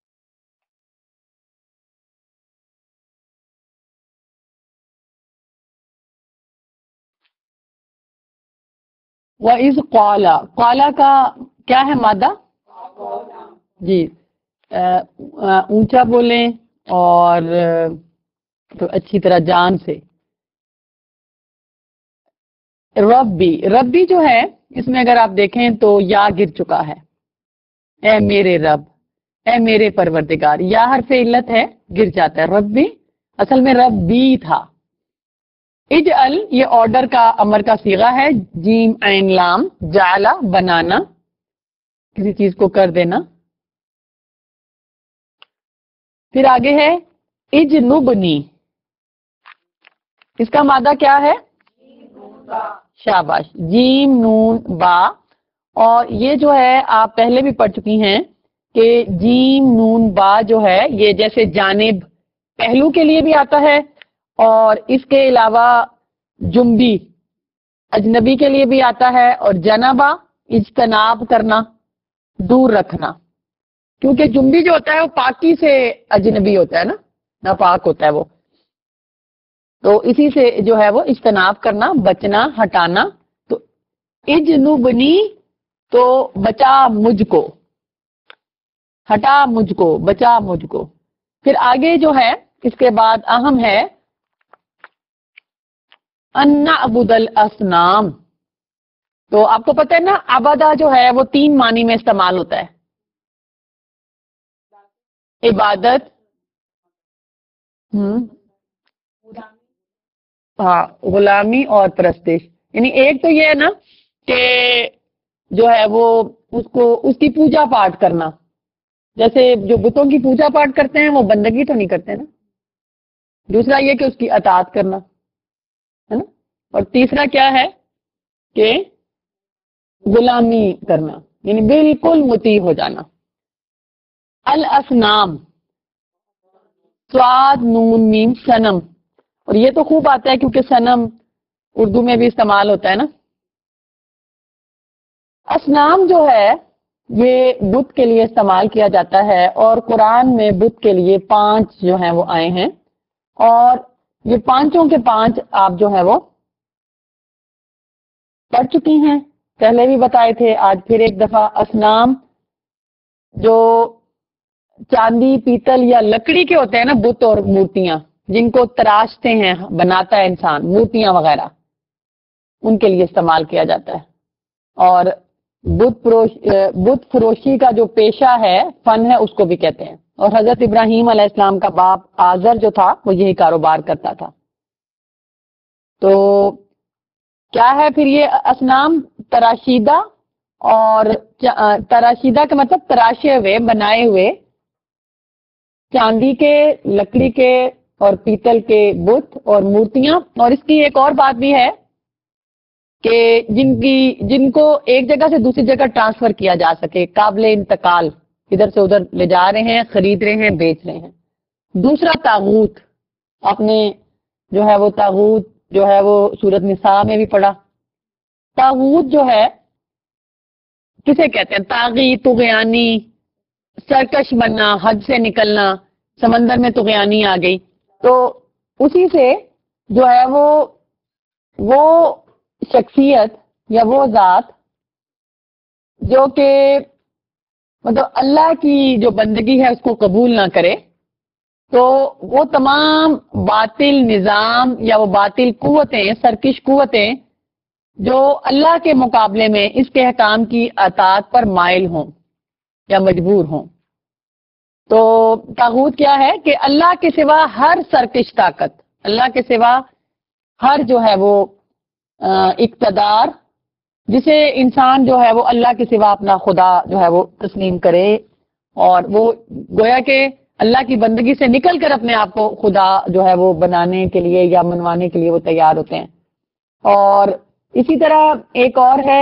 وَإِذْ قَالَ، قَالَ کا کیا ہے مادہ؟ جی اونچا بولیں اور تو اچھی طرح جان سے. ربی جو ہے اس میں اگر آپ دیکھیں تو یا گر چکا ہے. اے میرے رب، اے میرے پروردگار. یا حرف علت ہے، گر جاتا ہے. ربی اصل میں ربی تھا. اجعل یہ آرڈر کا امر کا صیغہ ہے. جیم عین لام، جعل بنانا، کسی چیز کو کر دینا. پھر آگے ہے اجنبنی، اس کا مادہ کیا ہے؟ شاباش، جیم نون با. اور یہ جو ہے آپ پہلے بھی پڑھ چکی ہیں کہ جیم نون با جو ہے یہ جیسے جانب پہلو کے لیے بھی آتا ہے، اور اس کے علاوہ جنبی اجنبی کے لیے بھی آتا ہے، اور جنبا اجتناب کرنا، دور رکھنا. کیونکہ جنبی جو ہوتا ہے وہ پاکی سے اجنبی ہوتا ہے نا، ناپاک ہوتا ہے وہ. تو اسی سے جو ہے وہ اجتناب کرنا، بچنا، ہٹانا. تو اجنبنی تو بچا مجھ کو، ہٹا مجھ کو، بچا مجھ کو. پھر آگے جو ہے اس کے بعد اہم ہے ان نعبد الاصنام. تو آپ کو پتہ ہے نا عبادہ جو ہے وہ 3 معنی میں استعمال ہوتا ہے. عبادت، ہاں غلامی اور پرستش. یعنی ایک تو یہ ہے نا کہ جو ہے وہ اس کی پوجا پاٹ کرنا، جیسے جو بتوں کی پوجا پاٹ کرتے ہیں وہ بندگی تو نہیں کرتے نا. دوسرا یہ کہ اس کی اطاعت کرنا ہے نا. اور تیسرا کیا ہے کہ غلامی کرنا، یعنی بالکل مطیع ہو جانا. الاصنام، صاد نون میم صنم. اور یہ تو خوب آتا ہے کیونکہ صنم اردو میں بھی استعمال ہوتا ہے نا. اصنام جو ہے یہ بت کے لیے استعمال کیا جاتا ہے، اور قرآن میں بت کے لیے 5 جو ہیں وہ آئے ہیں، اور یہ 5 کے 5 آپ جو ہے وہ پڑھ چکی ہیں، پہلے بھی بتائے تھے. آج پھر ایک دفعہ اصنام جو چاندی پیتل یا لکڑی کے ہوتے ہیں نا بت اور مورتیاں جن کو تراشتے ہیں بناتا ہے انسان، مورتیاں وغیرہ، ان کے لیے استعمال کیا جاتا ہے. اور بت فروشی کا جو پیشہ ہے، فن ہے، اس کو بھی کہتے ہیں. اور حضرت ابراہیم علیہ السلام کا باپ آزر جو تھا وہ یہی کاروبار کرتا تھا. تو کیا ہے پھر یہ اصنام؟ تراشیدہ، اور تراشیدہ کا مطلب تراشے ہوئے، بنائے ہوئے چاندی کے، لکڑی کے اور پیتل کے بت اور مورتیاں. اور اس کی ایک اور بات بھی ہے کہ جن کو ایک جگہ سے دوسری جگہ ٹرانسفر کیا جا سکے، قابل انتقال، ادھر سے ادھر لے جا رہے ہیں، خرید رہے ہیں، بیچ رہے ہیں. دوسرا طاغوت، آپ نے جو ہے وہ طاغوت جو ہے وہ سورۃ نساء میں بھی پڑھا. طاغوت جو ہے کسے کہتے ہیں؟ طاغی، طغیانی، سرکش بننا، حد سے نکلنا. سمندر میں طغیانی آ گئی تو اسی سے جو ہے وہ شخصیت یا وہ ذات جو کہ مطلب اللہ کی جو بندگی ہے اس کو قبول نہ کرے، تو وہ تمام باطل نظام یا وہ باطل قوتیں، سرکش قوتیں جو اللہ کے مقابلے میں اس کے احکام کی اطاعت پر مائل ہوں یا مجبور ہوں. تو طاغوت کیا ہے کہ اللہ کے سوا ہر سرکش طاقت، اللہ کے سوا ہر جو ہے وہ اقتدار، جسے انسان جو ہے وہ اللہ کے سوا اپنا خدا جو ہے وہ تسلیم کرے، اور وہ گویا کہ اللہ کی بندگی سے نکل کر اپنے آپ کو خدا جو ہے وہ بنانے کے لیے یا منوانے کے لیے وہ تیار ہوتے ہیں. اور اسی طرح ایک اور ہے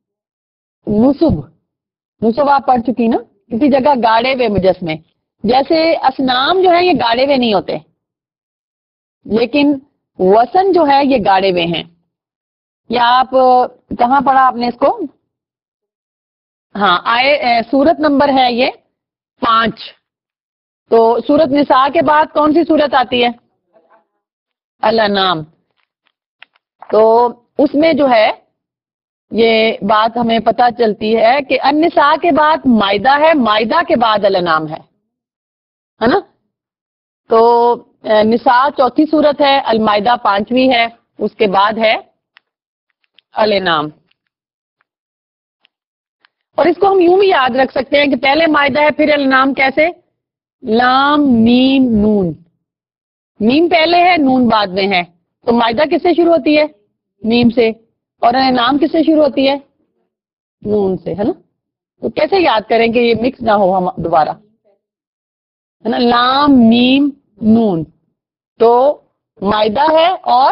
نصب آپ پڑھ چکی نا، کسی جگہ گاڑے ہوئے مجسمے. جیسے اصنام جو ہے یہ گاڑے ہوئے نہیں ہوتے، لیکن وثن جو ہے یہ گاڑے ہوئے ہیں. یا آپ کہاں پڑھا آپ نے اس کو؟ ہاں سورت نمبر ہے یہ 5. تو سورت نساء کے بعد کون سی سورت آتی ہے؟ الانعام. تو اس میں جو ہے یہ بات ہمیں پتہ چلتی ہے کہ النساء کے بعد مائدہ ہے، مائدہ کے بعد الانعام ہے نا. تو نساء 4تھی سورت ہے، المائدہ 5ویں ہے، اس کے بعد ہے الانعام. اور اس کو ہم یوں بھی یاد رکھ سکتے ہیں کہ پہلے مائدہ ہے پھر الانعام. کیسے؟ لام میم نون، میم پہلے ہے نون بعد میں ہے. تو مائدہ کس سے شروع ہوتی ہے؟ میم سے. اور الانعام کس سے شروع ہوتی ہے؟ نون سے، ہے نا. تو کیسے یاد کریں کہ یہ مکس نہ ہو ہم دوبارہ، ہے نا. لام میم نون، تو مائدہ ہے اور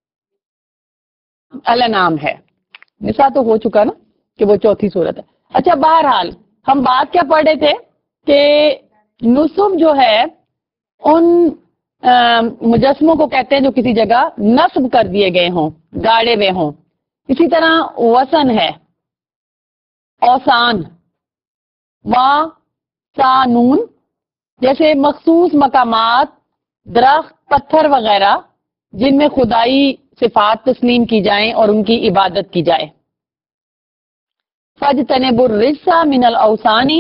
الانعام ہے. نساء تو ہو چکا نا کہ وہ 4تھی سورت ہے. اچھا بہرحال ہم بات کیا پڑھ رہے تھے کہ نصب جو ہے ان مجسموں کو کہتے ہیں جو کسی جگہ نصب کر دیے گئے ہوں، گاڑے ہوئے ہوں. اسی طرح وسن ہے، اوسان، سانون، جیسے مخصوص مقامات، درخت، پتھر وغیرہ جن میں خدائی صفات تسلیم کی جائیں اور ان کی عبادت کی جائے. فَاجْتَنِبُوا الرِّجْسَ مِنَ الْأَوْثَانِ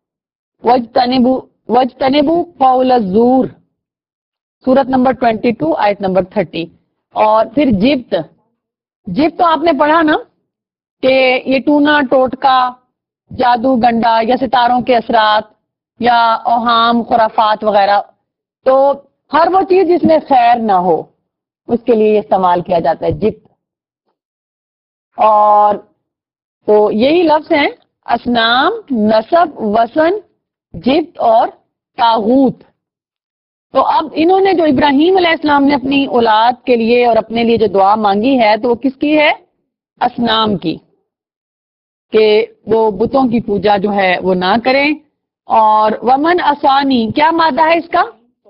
وَاجْتَنِبُوا قَوْلَ الزُّورِ، سورت نمبر 22 آیت نمبر 30. اور پھر جبت تو آپ نے پڑھا نا کہ یہ ٹونا ٹوٹکا، جادو گنڈا یا ستاروں کے اثرات یا اوہام خرافات وغیرہ، تو ہر وہ چیز جس میں خیر نہ ہو اس کے لیے استعمال کیا جاتا ہے جبت. اور تو یہی لفظ ہیں اصنام، نسب، وثن، جبت اور طاغوت. تو اب انہوں نے جو ابراہیم علیہ السلام نے اپنی اولاد کے لیے اور اپنے لیے جو دعا مانگی ہے تو وہ کس کی ہے؟ اصنام کی، کہ وہ بتوں کی پوجا جو ہے وہ نہ کریں. اور ومن اسانی کیا مادہ ہے اس کا؟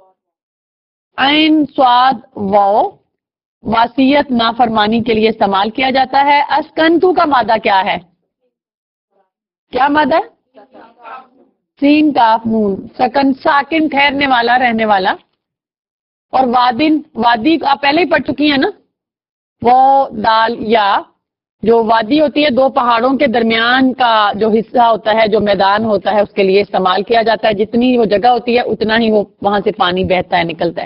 عین صاد واو، معصیت نافرمانی کے لیے استعمال کیا جاتا ہے. اسکنتو کا مادہ کیا ہے؟ کیا مادہ ہے؟ سین کاف نون، سکن ساکن ٹھہرنے والا، رہنے والا. اور وادن، وادی آپ پہلے ہی پڑھ چکی ہیں نا، وہ دال یا جو وادی ہوتی ہے دو پہاڑوں کے درمیان کا جو حصہ ہوتا ہے، جو میدان ہوتا ہے، اس کے لیے استعمال کیا جاتا ہے. جتنی وہ جگہ ہوتی ہے اتنا ہی وہ وہاں سے پانی بہتا ہے، نکلتا ہے.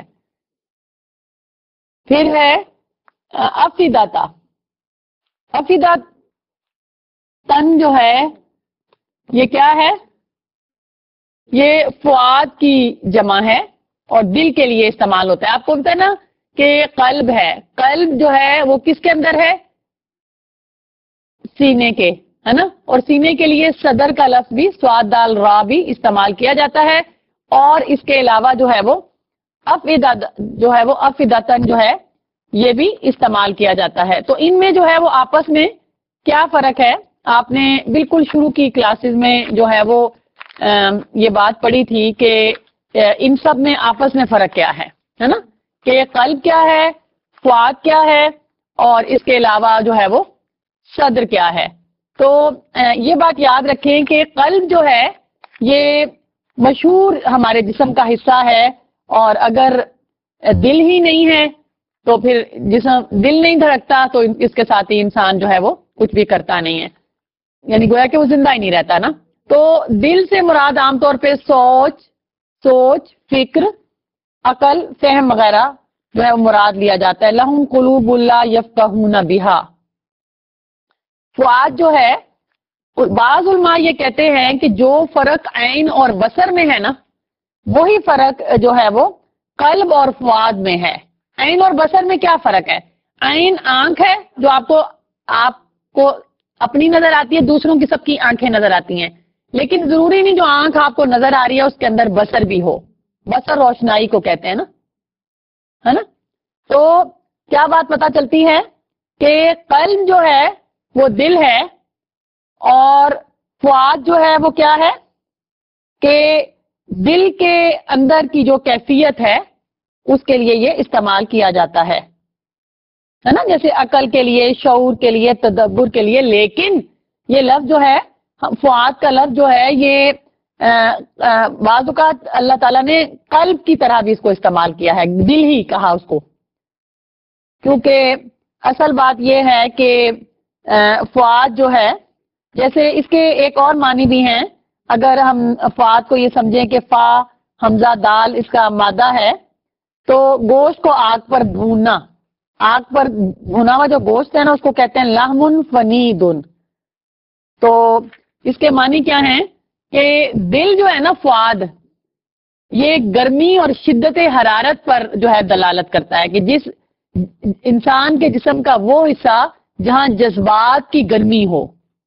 پھر ہے افیداتا. افیدات تن جو ہے یہ کیا ہے؟ یہ فؤاد کی جمع ہے اور دل کے لیے استعمال ہوتا ہے. آپ کو پتا ہے نا کہ قلب ہے، قلب جو ہے وہ کس کے اندر ہے؟ سینے کے، ہے نا. اور سینے کے لیے صدر کا لفظ بھی سواد دال را بھی استعمال کیا جاتا ہے. اور اس کے علاوہ جو ہے وہ افیداتن جو ہے یہ بھی استعمال کیا جاتا ہے. تو ان میں جو ہے وہ آپس میں کیا فرق ہے؟ آپ نے بالکل شروع کی کلاسز میں جو ہے وہ یہ بات پڑھی تھی کہ ان سب میں آپس میں فرق کیا ہے نا، کہ قلب کیا ہے، فؤاد کیا ہے، اور اس کے علاوہ جو ہے وہ صدر کیا ہے. تو یہ بات یاد رکھیں کہ قلب جو ہے یہ مشہور ہمارے جسم کا حصہ ہے، اور اگر دل ہی نہیں ہے تو پھر جسم، دل نہیں دھڑکتا تو اس کے ساتھ ہی انسان جو ہے وہ کچھ بھی کرتا نہیں ہے، یعنی گویا کہ وہ زندہ ہی نہیں رہتا نا. تو دل سے مراد عام طور پہ سوچ، فکر، عقل، فہم وغیرہ جو ہے وہ مراد لیا جاتا ہے. لہم قلوب لا یفقہون بہا. فؤاد جو ہے، بعض علماء یہ کہتے ہیں کہ جو فرق عین اور بصر میں ہے نا، وہی فرق جو ہے وہ قلب اور فؤاد میں ہے. عین اور بصر میں کیا فرق ہے؟ عین آنکھ ہے جو آپ کو اپنی نظر آتی ہے، دوسروں کی سب کی آنکھیں نظر آتی ہیں، لیکن ضروری نہیں جو آنکھ آپ کو نظر آ رہی ہے اس کے اندر بصر بھی ہو. بصر روشنائی کو کہتے ہیں نا، ہے نا. تو کیا بات پتہ چلتی ہے کہ قلب جو ہے وہ دل ہے، اور فؤاد جو ہے وہ کیا ہے کہ دل کے اندر کی جو کیفیت ہے اس کے لیے یہ استعمال کیا جاتا ہے نا، جیسے عقل کے لیے، شعور کے لیے، تدبر کے لیے. لیکن یہ لفظ جو ہے فؤاد کا لفظ جو ہے یہ بعض اوقات اللہ تعالیٰ نے قلب کی طرح بھی اس کو استعمال کیا ہے، دل ہی کہا اس کو، کیونکہ اصل بات یہ ہے کہ فؤاد جو ہے، جیسے اس کے ایک اور معنی بھی ہیں. اگر ہم فؤاد کو یہ سمجھیں کہ فا حمزہ دال اس کا مادہ ہے، تو گوشت کو آگ پر بھوننا، آگ پر بھونا ہوا جو گوشت ہے نا اس کو کہتے ہیں لحم فنیدن. تو اس کے معنی کیا ہیں کہ دل جو ہے نا فؤاد، یہ گرمی اور شدت حرارت پر جو ہے دلالت کرتا ہے، کہ جس انسان کے جسم کا وہ حصہ جہاں جذبات کی گرمی ہو،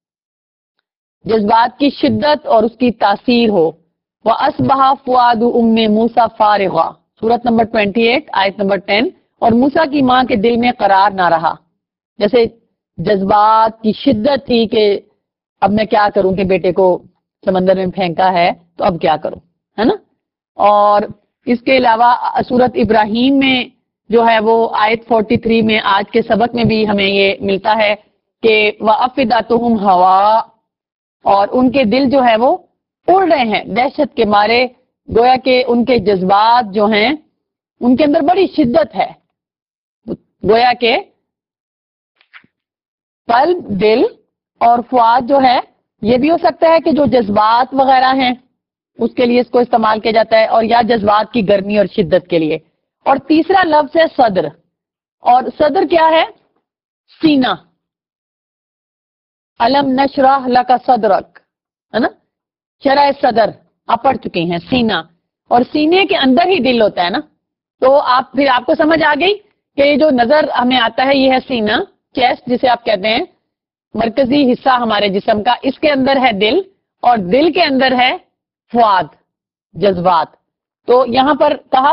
جذبات کی شدت اور اس کی تاثیر ہو. وَأَصْبَحَ فُؤَادُ أُمِّ مُوسَىٰ فَارِغًا، سورۃ نمبر 28 آیت نمبر 10. اور موسیٰ کی ماں کے دل میں قرار نہ رہا، جیسے جذبات کی شدت تھی کہ اب میں کیا کروں کہ بیٹے کو سمندر میں پھینکا ہے تو اب کیا کروں، ہے نا. اور اس کے علاوہ سورۃ ابراہیم میں جو ہے وہ آیت 43 میں آج کے سبق میں بھی ہمیں یہ ملتا ہے کہ وَأَفِدَتُهُمْ هَوَاء، اور ان کے دل جو ہے وہ اڑ رہے ہیں دہشت کے مارے، گویا کہ ان کے جذبات جو ہیں ان کے اندر بڑی شدت ہے. گویا کہ قلب، دل اور فؤاد جو ہے یہ بھی ہو سکتا ہے کہ جو جذبات وغیرہ ہیں اس کے لیے اس کو استعمال کیا جاتا ہے، اور یا جذبات کی گرمی اور شدت کے لیے. اور تیسرا لفظ ہے صدر، اور صدر کیا ہے؟ سینہ. अलम नशरह लका सदरक, है ना, शरह सदर आप पढ़ चुके हैं, सीना, और सीने के अंदर ही दिल होता है ना, तो आप फिर आपको समझ आ गई कि जो नजर हमें आता है ये है सीना, चेस्ट जिसे आप कहते हैं, मरकजी हिस्सा हमारे जिस्म का, इसके अंदर है दिल, और दिल के अंदर है ख्वाद, जज्बात। तो यहां पर कहा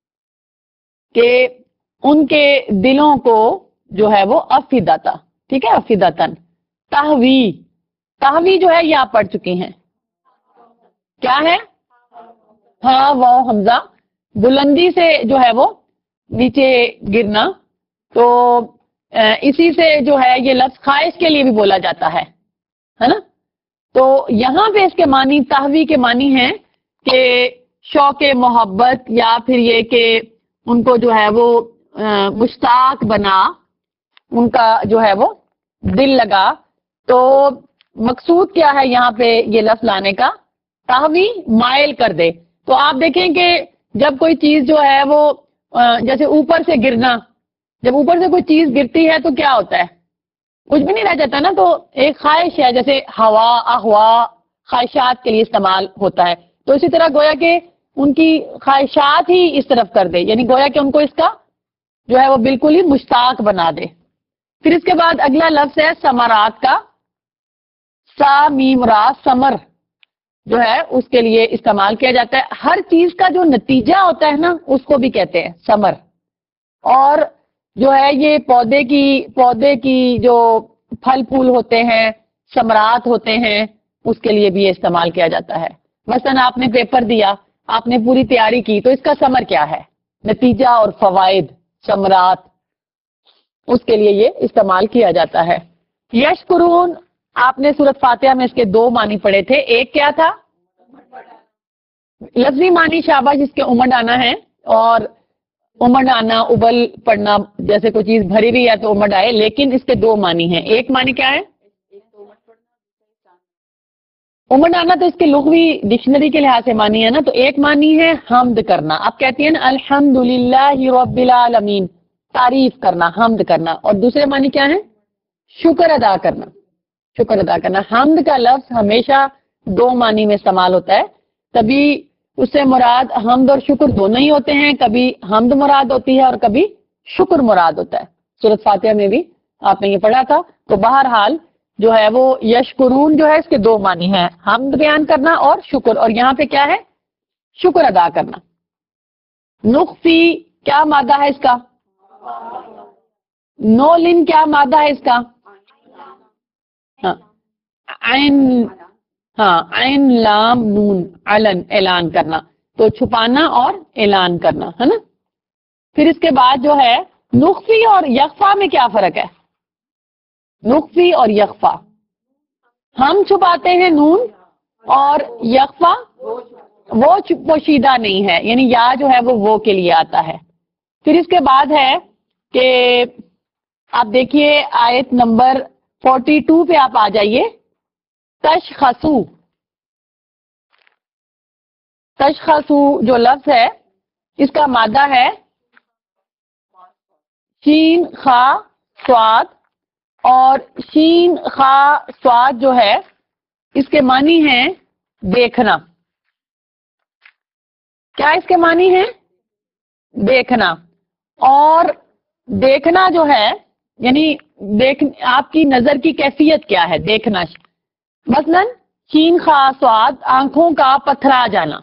कि उनके दिलों को जो है वो अफिदाता, ठीक है, अफिदातन, तहवी, तहवी जो है ये आप पढ़ चुकी हैं, क्या है, हाँ वाओ हमजा, बुलंदी से जो है वो नीचे गिरना, तो इसी से जो है ये लफ्ज ख्वाहिश के लिए भी बोला जाता है ना। तो यहां पे इसके मानी, तहवी के मानी है कि शौक मोहब्बत, या फिर ये कि उनको जो है वो मुश्ताक बना, उनका जो है वो दिल लगा। तो मकसूद क्या है यहाँ पे ये लफ्ज लाने का, तहवी, माइल कर दे। तो आप देखें कि जब कोई चीज जो है वो जैसे ऊपर से गिरना, जब ऊपर से कोई चीज गिरती है तो क्या होता है, कुछ भी नहीं रह जाता ना, तो एक ख्वाहिश है, जैसे हवा, अहवा, ख्वाहिशात के लिए इस्तेमाल होता है। तो इसी तरह गोया के उनकी ख्वाहिशात ही इस तरफ कर दे, यानी गोया कि उनको इसका जो है वो बिल्कुल ही मुश्ताक बना दे। फिर इसके बाद अगला लफ्ज है समरात का, सा मीम रा, समर जो है उसके लिए इस्तेमाल किया जाता है। हर चीज का जो नतीजा होता है ना उसको भी कहते हैं समर। और जो है ये पौधे की जो फल फूल होते हैं, समरात होते हैं, उसके लिए भी ये इस्तेमाल किया जाता है। मसलन आपने पेपर दिया, आपने पूरी तैयारी की, तो इसका समर क्या है, नतीजा और फवाइद, समरात, उसके लिए ये इस्तेमाल किया जाता है। यशकुरून, आपने सूरत फातिहा में इसके दो मानी पढ़े थे। एक क्या था, लफ्जी मानी शाबाश, जिसके उमड़ आना है, और उमड़ आना, उबल पड़ना, जैसे कोई चीज भरी हुई है तो उमड़ आए, लेकिन इसके दो मानी हैं। एक मानी क्या है, उमड़ आना, तो इसके लुग़वी डिक्शनरी के लिहाज से मानी है ना, तो एक मानी है हम्द करना, आप कहती है ना अल्हम्दुलिल्लाहि रब्बिल आलमीन, तारीफ करना, हम्द करना। और दूसरे मानी क्या है, शुक्र अदा करना, शुक्र अदा करना। हम्द का लफ्ज हमेशा दो मानी में इस्तेमाल होता है, कभी उससे मुराद हम्द और शुक्र दोनों ही होते हैं, कभी हम्द मुराद होती है और कभी शुक्र मुराद होता है। सूरत फातिहा में भी आपने ये पढ़ा था। तो बहरहाल जो है वो यशकुरून जो है इसके दो मानी हैं, हम्द बयान करना और शुक्र, और यहाँ पे क्या है, शुक्र अदा करना। नुख्फी, क्या मादा है इसका, नोलिन, क्या मादा है इसका, हाँ आइन, हाँ आइन लाम नून, अलन, ऐलान करना, तो छुपाना और ऐलान करना, है ना। फिर इसके बाद जो है नुख्फी और यख्फा में क्या फर्क है, नुख्फी और यख्फा, हम छुपाते हैं नून, और यख्फा वो पोशीदा नहीं है, यानी या जो है वो के लिए आता है। फिर इसके बाद है कि आप देखिए आयत नंबर 42 पे आप आ जाइए। तशखसू, तशखसू जो लफ्ज है इसका मादा है शीन खा स्वाद, और शीन खा स्वाद जो है इसके मानी है देखना। क्या इसके मानी है, देखना। और देखना जो है यानी आपकी नजर की कैफियत क्या है, देखना। मसलन शीन खा स्वाद, आंखों का पथरा जाना,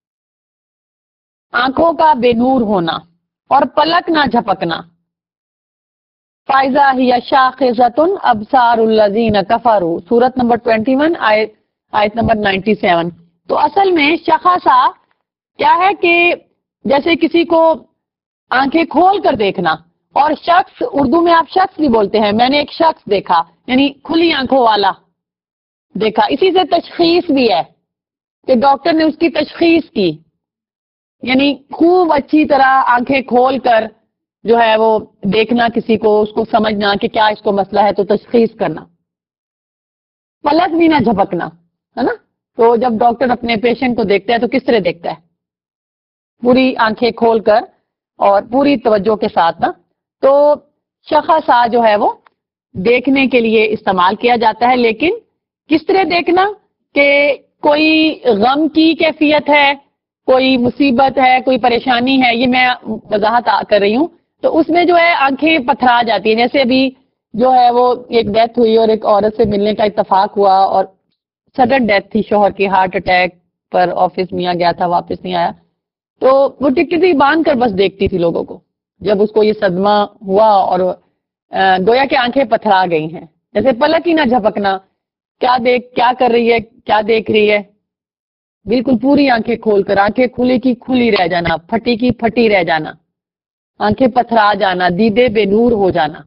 आंखों का बेनूर होना, और पलक ना झपकना। फाइजा हिया शाखिज़तुन अबसारुल लज़ीना कफरू, सूरत नंबर 21 आयत नंबर 97। तो असल में शखसा क्या है कि जैसे किसी को आंखें खोल कर देखना, और शख्स, उर्दू में आप शख्स भी बोलते हैं, मैंने एक शख्स देखा, यानी खुली आंखों वाला देखा। इसी से तशखीस भी है कि डॉक्टर ने उसकी तशखीस की, यानी खूब अच्छी तरह आंखें खोल कर जो है वो देखना किसी को, उसको समझना कि क्या इसको मसला है, तो तशखीस करना। पलक भी ना झपकना, है ना। तो जब डॉक्टर अपने पेशेंट को देखता है तो किस तरह देखता है, पूरी आंखें खोलकर और पूरी तवज्जो के साथ ना। तो शखसा जो है वो دیکھنے کے لیے استعمال کیا جاتا ہے. لیکن کس طرح دیکھنا کہ کوئی غم کی کیفیت ہے, کوئی مصیبت ہے, کوئی پریشانی ہے, یہ میں وضاحت کر رہی ہوں, تو اس میں جو ہے آنکھیں پتھرا جاتی ہیں. جیسے ابھی جو ہے وہ ایک ڈیتھ ہوئی اور ایک عورت سے ملنے کا اتفاق ہوا اور سڈن ڈیتھ تھی شوہر کی, ہارٹ اٹیک پر آفس میں گیا تھا, واپس نہیں آیا, تو وہ ٹکٹی باندھ کر بس دیکھتی تھی لوگوں کو. جب اس کو یہ صدمہ ہوا اور گویا کہ آنکھیں پتھرا گئی ہیں, جیسے پلک ہی نہ جھپکنا, کیا کر رہی ہے, کیا دیکھ رہی ہے, بالکل پوری آنکھیں کھول کر, آنکھیں کھلی کی کھلی رہ جانا, پھٹی کی پھٹی رہ جانا, آنکھیں پتھرا جانا, دیدے بے نور ہو جانا.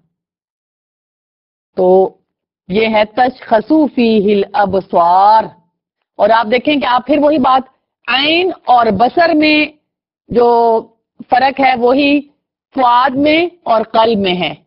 تو یہ ہے تشخص فیہ الابصار. اور آپ دیکھیں کہ آپ پھر وہی بات, عین اور بصر میں جو فرق ہے وہی فؤاد میں اور قلب میں ہے.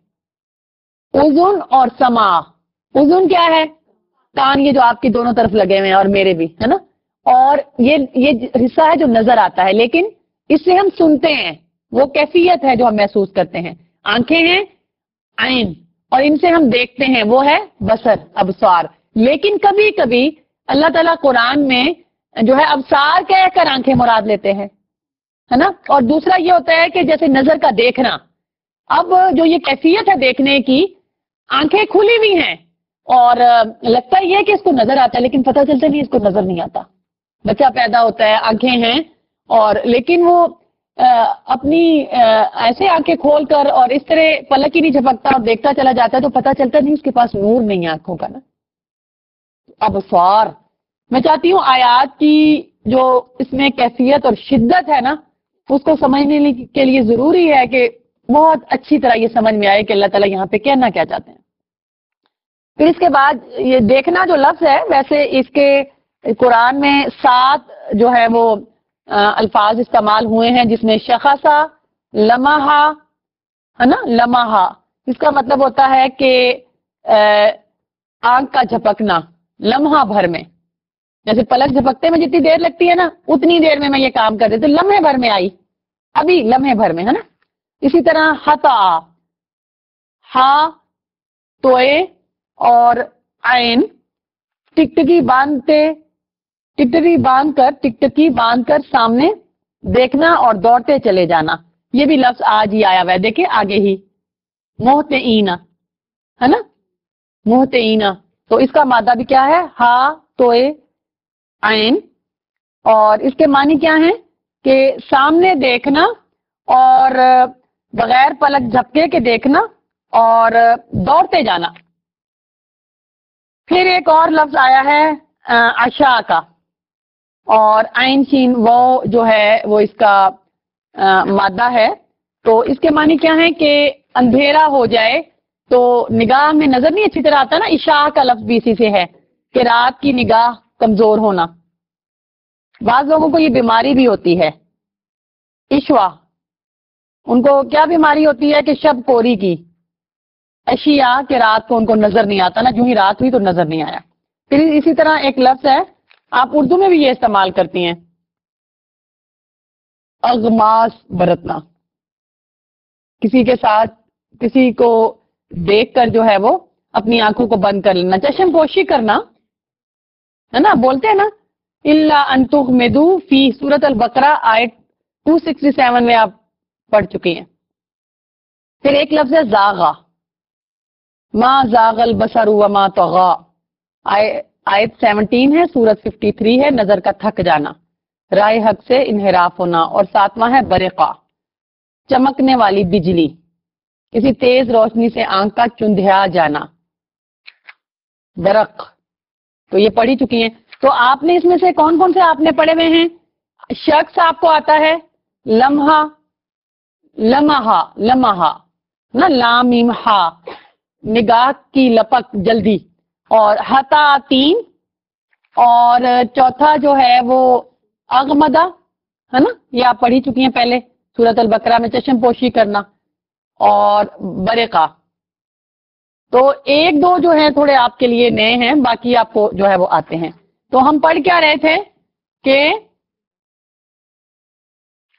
اذن اور سماع. اذن کیا ہے؟ کان, یہ جو آپ کی دونوں طرف لگے ہوئے ہیں اور میرے بھی ہے نا, اور یہ حصہ ہے جو نظر آتا ہے, لیکن اس سے ہم سنتے ہیں, وہ کیفیت ہے جو ہم محسوس کرتے ہیں. آنکھیں ہیں عین, اور ان سے ہم دیکھتے ہیں, وہ ہے بصر, ابصار. لیکن کبھی کبھی اللہ تعالیٰ قرآن میں جو ہے ابصار کہہ کر آنکھیں مراد لیتے ہیں, ہے نا. اور دوسرا یہ ہوتا ہے کہ جیسے نظر کا دیکھنا. اب جو یہ کیفیت ہے دیکھنے کی, آنکھیں کھلی ہوئی ہیں اور لگتا یہ ہے کہ اس کو نظر آتا ہے, لیکن پتہ چلتا نہیں اس کو نظر نہیں آتا. بچہ پیدا ہوتا ہے, آنکھیں ہیں, اور لیکن وہ اپنی ایسے آنکھیں کھول کر اور اس طرح پلک ہی نہیں جھپکتا اور دیکھتا چلا جاتا ہے, تو پتہ چلتا نہیں اس کے پاس نور نہیں ہے آنکھوں کا نا. ابصار. میں چاہتی ہوں آیات کی جو اس میں کیفیت اور شدت ہے نا, اس کو سمجھنے کے لیے ضروری ہے کہ بہت اچھی طرح یہ سمجھ میں آئے کہ اللہ تعالیٰ یہاں پہ کہنا کیا چاہتے ہیں. پھر اس کے بعد یہ دیکھنا جو لفظ ہے, ویسے اس کے قرآن میں 7 جو ہے وہ الفاظ استعمال ہوئے ہیں, جس میں شخصا, لمحہ, ہے نا, لمحہ اس کا مطلب ہوتا ہے کہ آنکھ کا جھپکنا لمحہ بھر میں. جیسے پلک جھپکتے میں جتنی دیر لگتی ہے نا, اتنی دیر میں یہ کام کر دیتے, لمحے بھر میں آئی, ابھی لمحے بھر میں, ہے نا. اسی طرح حتا, ہا, توئے اور عین, ٹکٹکی باندھ کر سامنے دیکھنا اور دوڑتے چلے جانا. یہ بھی لفظ آج ہی آیا ہوا ہے, دیکھیں آگے ہی, محتعین, ہے نا, محتعین. تو اس کا مادہ بھی کیا ہے, ہا, توئے, عین, اور اس کے معنی کیا ہیں کہ سامنے دیکھنا اور بغیر پلک جھپکے کے دیکھنا اور دوڑتے جانا. پھر ایک اور لفظ آیا ہے عشاء کا, اور عین شین وہ جو ہے وہ اس کا مادہ ہے. تو اس کے معنی کیا ہے کہ اندھیرا ہو جائے تو نگاہ میں نظر نہیں اچھی طرح آتا نا. عشاء کا لفظ بھی اسی سے ہے کہ رات کی نگاہ کمزور ہونا. بعض لوگوں کو یہ بیماری بھی ہوتی ہے, عشوا. ان کو کیا بیماری ہوتی ہے کہ شب کوری کی, اشیاء کہ رات کو ان کو نظر نہیں آتا نا, جو ہی رات ہوئی تو نظر نہیں آیا. پھر اسی طرح ایک لفظ ہے, آپ اردو میں بھی یہ استعمال کرتی ہیں, اغماس برتنا. کسی کے ساتھ کسی کو دیکھ کر جو ہے وہ اپنی آنکھوں کو بند کر لینا, چشم پوشی کرنا, ہے نا. بولتے ہیں نا الا ان تغمضوا فی, سورۃ البقرہ آیت 267 میں آپ پڑھ چکی ہیں. پھر ایک لفظ ہے زاغا, ما زاغ البصر وما طغى, آیت 17 ہے, سورۃ 53 ہے, نظر کا تھک جانا, رائے حق سے انحراف ہونا. اور 7واں ہے برقہ, چمکنے والی بجلی, کسی تیز روشنی سے آنکھ کا چندھیا جانا, برق. تو یہ پڑھی چکی ہیں. تو آپ نے اس میں سے کون کون سے آپ نے پڑھے ہوئے ہیں؟ شخص آپ کو آتا ہے, لمحہ, لمحہ نا, لام میم ہا, نگاہ کی لپک جلدی, اور حتا 3, اور چوتھا جو ہے وہ اغمدہ, ہے نا, یہ آپ پڑھی چکی ہیں پہلے سورۃ البقرہ میں, چشم پوشی کرنا, اور برقہ. تو ایک دو جو ہیں تھوڑے آپ کے لیے نئے ہیں, باقی آپ کو جو ہے وہ آتے ہیں. تو ہم پڑھ کیا رہے تھے کہ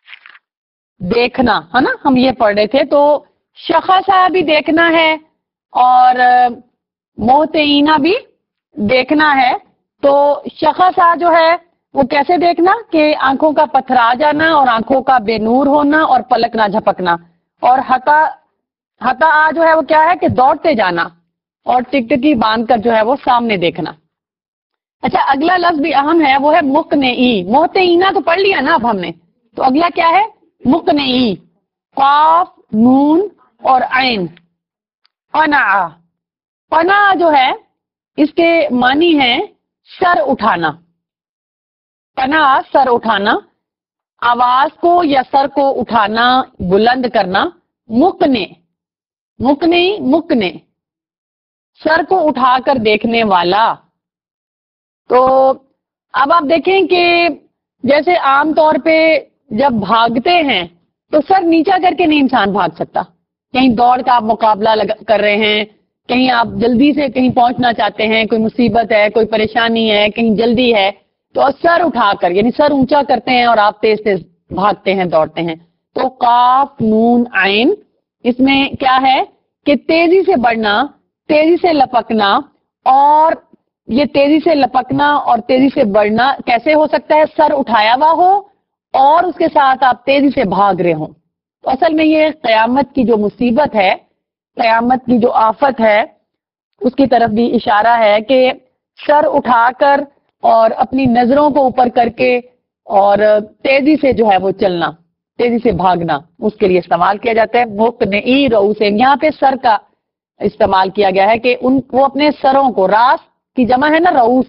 دیکھنا, ہے نا, ہم یہ پڑھ رہے تھے. تو شخصا بھی دیکھنا ہے, اور موتئینہ بھی دیکھنا ہے. تو شخصا جو ہے وہ کیسے دیکھنا کہ آنکھوں کا پتھرا جانا اور آنکھوں کا بے نور ہونا اور پلک نہ جھپکنا. اور ہتا جو ہے وہ کیا ہے کہ دوڑتے جانا اور ٹکٹکی باندھ کر جو ہے وہ سامنے دیکھنا. اچھا اگلا لفظ بھی اہم ہے, وہ ہے مقنعی. موتئینہ تو پڑھ لیا نا اب ہم نے, تو اگلا کیا ہے مقنعی. قاف نون اور عین. قنع. قنع جو ہے اس کے معنی ہے سر اٹھانا. قنع سر اٹھانا, آواز کو یا سر کو اٹھانا, بلند کرنا. مقنع مقنع سر کو اٹھا کر دیکھنے والا. تو اب آپ دیکھیں کہ جیسے عام طور پہ جب بھاگتے ہیں تو سر نیچا کر کے نہیں انسان بھاگ سکتا. کہیں دوڑ کا آپ مقابلہ کر رہے ہیں, کہیں آپ جلدی سے کہیں پہنچنا چاہتے ہیں, کوئی مصیبت ہے, کوئی پریشانی ہے, کہیں جلدی ہے, تو سر اٹھا کر یعنی سر اونچا کرتے ہیں اور آپ تیز تیز بھاگتے ہیں, دوڑتے ہیں. تو قاف نون عین اس میں کیا ہے کہ تیزی سے بڑھنا, تیزی سے لپکنا. اور یہ تیزی سے لپکنا اور تیزی سے بڑھنا کیسے ہو سکتا ہے؟ سر اٹھایا ہوا ہو اور اس کے ساتھ آپ تیزی سے بھاگ رہے ہوں. تو اصل میں یہ قیامت کی جو مصیبت ہے, قیامت کی جو آفت ہے, اس کی طرف بھی اشارہ ہے کہ سر اٹھا کر اور اپنی نظروں کو اوپر کر کے اور تیزی سے جو ہے وہ چلنا, تیزی سے بھاگنا, اس کے لیے استعمال کیا جاتا ہے. مقنعی رؤوسہم, یہاں پہ سر کا استعمال کیا گیا ہے کہ وہ اپنے سروں کو, راس کی جمع ہے نا رؤوس,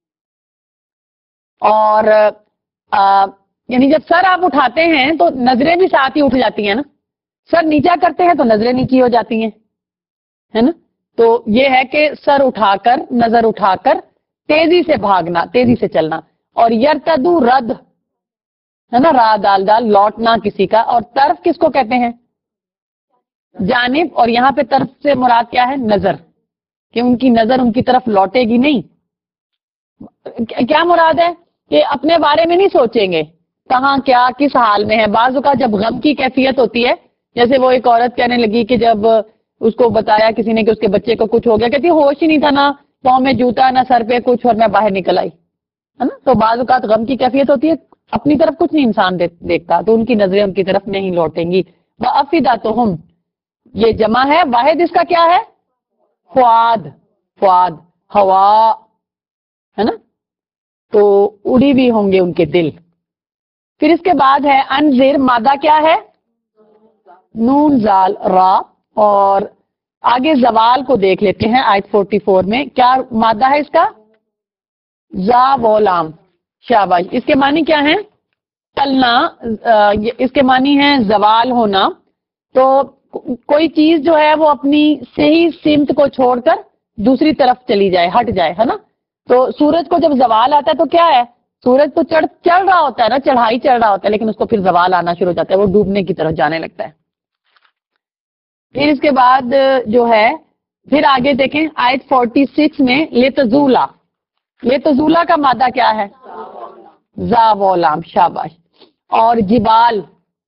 اور یعنی جب سر آپ اٹھاتے ہیں تو نظریں بھی ساتھ ہی اٹھ جاتی ہیں نا, سر نیچا کرتے ہیں تو نظریں نیچی ہو جاتی ہیں, ہے نا. تو یہ ہے کہ سر اٹھا کر, نظر اٹھا کر تیزی سے بھاگنا, تیزی سے چلنا. اور یرتدو رد ہے نا, را دال دال لوٹنا کسی کا. اور طرف کس کو کہتے ہیں؟ جانب. اور یہاں پہ طرف سے مراد کیا ہے؟ نظر, کہ ان کی نظر ان کی طرف لوٹے گی نہیں. کیا مراد ہے کہ اپنے بارے میں نہیں سوچیں گے کہاں کیا کس حال میں ہے. بعض اوقات جب غم کی کیفیت ہوتی ہے, جیسے وہ ایک عورت کہنے لگی کہ جب اس کو بتایا کسی نے کہ اس کے بچے کو کچھ ہو گیا, کہتی ہوش ہی نہیں تھا, نہ پاؤں میں جوتا نہ سر پہ کچھ, اور میں باہر نکل آئی, ہے نا. تو بعض اوقات غم کی کیفیت ہوتی ہے, اپنی طرف کچھ نہیں انسان دیکھتا, تو ان کی نظریں ان کی طرف نہیں لوٹیں گی. وَأَفِدَتُهُمْ یہ جمع ہے, واحد اس کا کیا ہے؟ فؤاد. فؤاد ہوا ہے نا, تو اڑی بھی ہوں گے ان کے دل. پھر اس کے بعد ہے انذر, مادہ کیا ہے؟ نون زال را. اور آگے زوال کو دیکھ لیتے ہیں آیت 44 میں, کیا مادہ ہے اس کا؟ زا و لام. شاباش. اس کے معنی کیا ہیں؟ چلنا. اس کے معنی ہے زوال ہونا. تو کوئی چیز جو ہے وہ اپنی صحیح سمت کو چھوڑ کر دوسری طرف چلی جائے, ہٹ جائے, ہے نا. تو سورج کو جب زوال آتا ہے تو کیا ہے؟ سورج تو چل رہا ہوتا ہے نا, چڑھائی چڑھ رہا ہوتا ہے, لیکن اس کو پھر زوال آنا شروع ہو جاتا ہے, وہ ڈوبنے کی طرف جانے لگتا ہے. پھر اس کے بعد جو ہے پھر آگے دیکھیں آیت 46 میں لتزولا. لتزولا کا مادہ کیا ہے؟ زا و لام. شاباش. اور جبال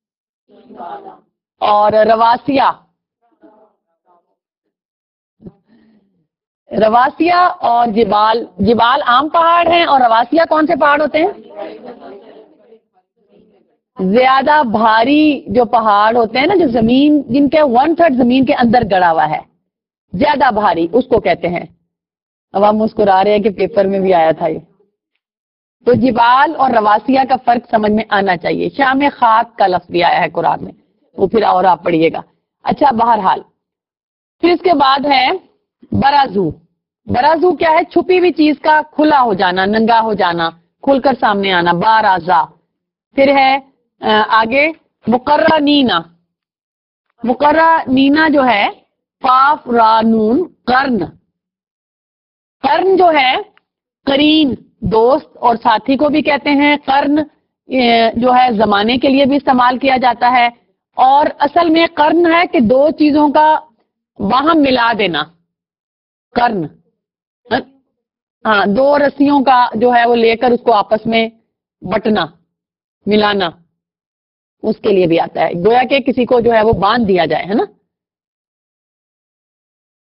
اور رواسیہ. رواسیہ اور جبال. جبال عام پہاڑ ہیں اور رواسیہ کون سے پہاڑ ہوتے ہیں؟ زیادہ بھاری جو پہاڑ ہوتے ہیں نا, جو زمین جن کے 1/3 زمین کے اندر گڑا ہوا ہے, زیادہ بھاری, اس کو کہتے ہیں. اب ہم مسکرا رہے ہیں کہ پیپر میں بھی آیا تھا یہ. تو جبال اور رواسیہ کا فرق سمجھ میں آنا چاہیے. شام خاک کا لفظ بھی آیا ہے قرآن میں, وہ پھر اور آپ پڑھیے گا. اچھا بہرحال پھر اس کے بعد ہے برازو. برازو کیا ہے؟ چھپی ہوئی چیز کا کھلا ہو جانا, ننگا ہو جانا, کھل کر سامنے آنا, بارازا. پھر ہے آگے مقرہ نینا. مقرہ نینا جو ہے قاف را نون قرن. قرن جو ہے قرین, دوست اور ساتھی کو بھی کہتے ہیں. قرن جو ہے زمانے کے لیے بھی استعمال کیا جاتا ہے, اور اصل میں قرن ہے کہ دو چیزوں کا باہم ملا دینا. قرن ہاں, دو رسیوں کا جو ہے وہ لے کر اس کو آپس میں بٹنا, ملانا, اس کے لیے بھی آتا ہے. گویا کہ کسی کو جو ہے وہ باندھ دیا جائے, ہے نا.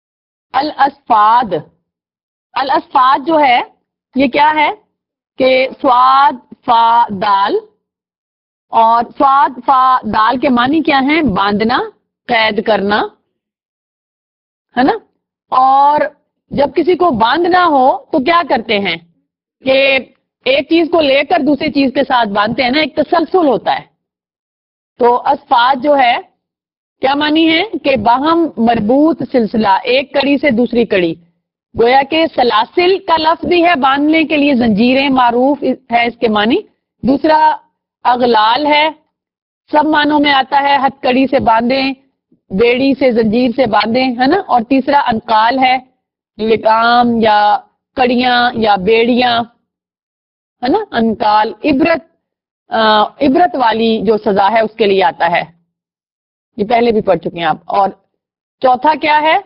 الاسفاد. الاسفاد جو ہے یہ کیا ہے کہ سواد فا دال، اور سواد فا دال کے معنی کیا ہیں؟ باندھنا، قید کرنا، ہے نا. اور جب کسی کو باندھنا ہو تو کیا کرتے ہیں کہ ایک چیز کو لے کر دوسری چیز کے ساتھ باندھتے ہیں نا، ایک تسلسل ہوتا ہے. تو اسفاد جو ہے کیا معنی ہے کہ باہم مربوط سلسلہ، ایک کڑی سے دوسری کڑی. گویا کہ سلاسل کا لفظ بھی ہے باندھنے کے لیے، زنجیریں معروف ہے اس کے معنی. دوسرا اغلال ہے، سب معنوں میں آتا ہے، ہتھ کڑی سے باندھیں، بیڑی سے، زنجیر سے باندھیں، ہے نا. اور تیسرا انقال ہے، لگام یا کڑیاں یا بیڑیاں، ہے نا. انقال عبرت والی جو سزا ہے اس کے لیے آتا ہے، یہ پہلے بھی پڑھ چکے ہیں آپ. اور چوتھا کیا ہے؟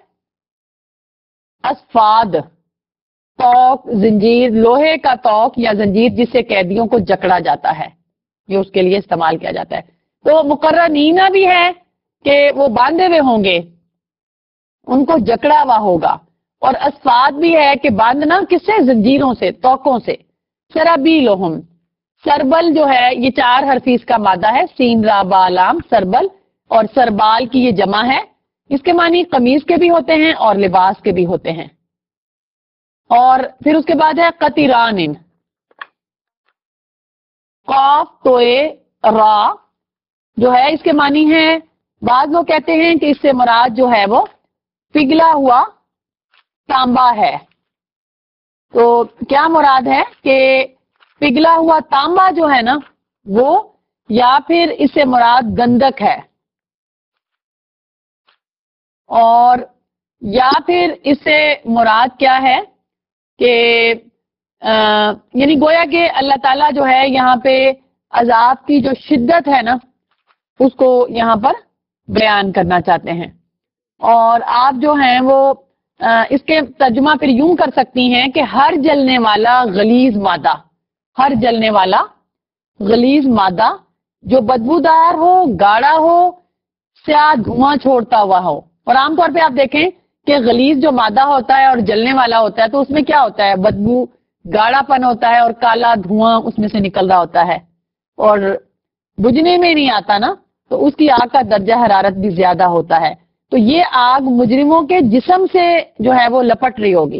اسفاد، توق، زنجیر، لوہے کا توق یا زنجیر جس سے قیدیوں کو جکڑا جاتا ہے، یہ اس کے لیے استعمال کیا جاتا ہے. تو مقرنینہ بھی ہے کہ وہ باندھے ہوئے ہوں گے، ان کو جکڑا ہوا ہوگا. اور اسفاد بھی ہے کہ باندھنا کس سے؟ زنجیروں سے، توقوں سے. سرابیلہم، سربل جو ہے یہ 4 حرفی اس کا مادہ ہے، سین را با لام، سربل. اور سربال کی یہ جمع ہے، اس کے معنی قمیض کے بھی ہوتے ہیں اور لباس کے بھی ہوتے ہیں. اور پھر اس کے بعد ہے قطران، قاف توئے را جو ہے اس کے معنی ہے، بعض لوگ کہتے ہیں کہ اس سے مراد جو ہے وہ پگھلا ہوا تانبا ہے. تو کیا مراد ہے کہ پگھلا ہوا تانبا جو ہے نا وہ، یا پھر اس سے مراد گندک ہے، اور یا پھر اس سے مراد کیا ہے کہ یعنی گویا کہ اللہ تعالیٰ جو ہے یہاں پہ عذاب کی جو شدت ہے نا اس کو یہاں پر بیان کرنا چاہتے ہیں. اور آپ جو ہیں وہ اس کے ترجمہ پھر یوں کر سکتی ہیں کہ ہر جلنے والا غلیظ مادہ، ہر جلنے والا غلیظ مادہ جو بدبودار ہو، گاڑا ہو، سیاہ دھواں چھوڑتا ہوا ہو. اور عام طور پہ آپ دیکھیں کہ غلیظ جو مادہ ہوتا ہے اور جلنے والا ہوتا ہے تو اس میں کیا ہوتا ہے؟ بدبو، گاڑا پن ہوتا ہے اور کالا دھواں اس میں سے نکل رہا ہوتا ہے، اور بجھنے میں نہیں آتا نا، تو اس کی آگ کا درجہ حرارت بھی زیادہ ہوتا ہے. تو یہ آگ مجرموں کے جسم سے جو ہے وہ لپٹ رہی ہوگی.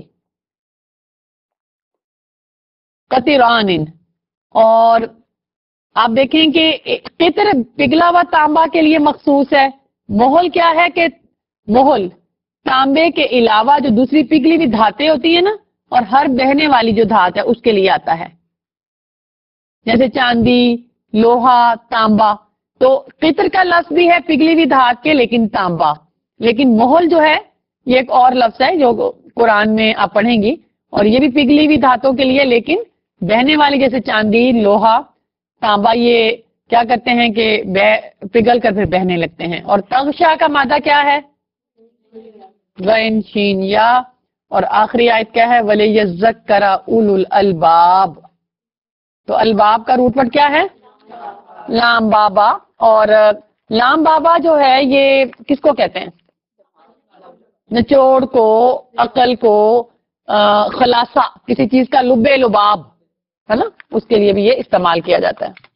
قطران، اور آپ دیکھیں کہ قطر پگھلا ہوا تانبا کے لیے مخصوص ہے. مہل کیا ہے کہ مہل تانبے کے علاوہ جو دوسری پگھلی ہوئی دھاتیں ہوتی ہیں نا، اور ہر بہنے والی جو دھات ہے اس کے لیے آتا ہے، جیسے چاندی، لوہا، تانبا. تو قطر کا لفظ بھی ہے پگھلی ہوئی دھات کے لیکن تانبا. لیکن مہل جو ہے یہ ایک اور لفظ ہے جو قرآن میں آپ پڑھیں گی، اور یہ بھی پگھلی ہوئی دھاتوں کے لیے، لیکن بہنے والی جیسے چاندی، لوہا، تانبا یہ کیا کرتے ہیں کہ پگھل کر پھر بہنے لگتے ہیں. اور تغشا کا مادہ کیا ہے؟ غین شین یا. اور آخری آیت کیا ہے؟ وَلِيَذَّكَّرَ أُولُو الْأَلْبَابِ. تو الباب کا روٹ ورڈ کیا ہے؟ لام بابا. اور لام بابا جو ہے یہ کس کو کہتے ہیں؟ نچوڑ کو، عقل کو، خلاصہ، کسی چیز کا لب لباب ہے نا، اس کے لیے بھی یہ استعمال کیا جاتا ہے.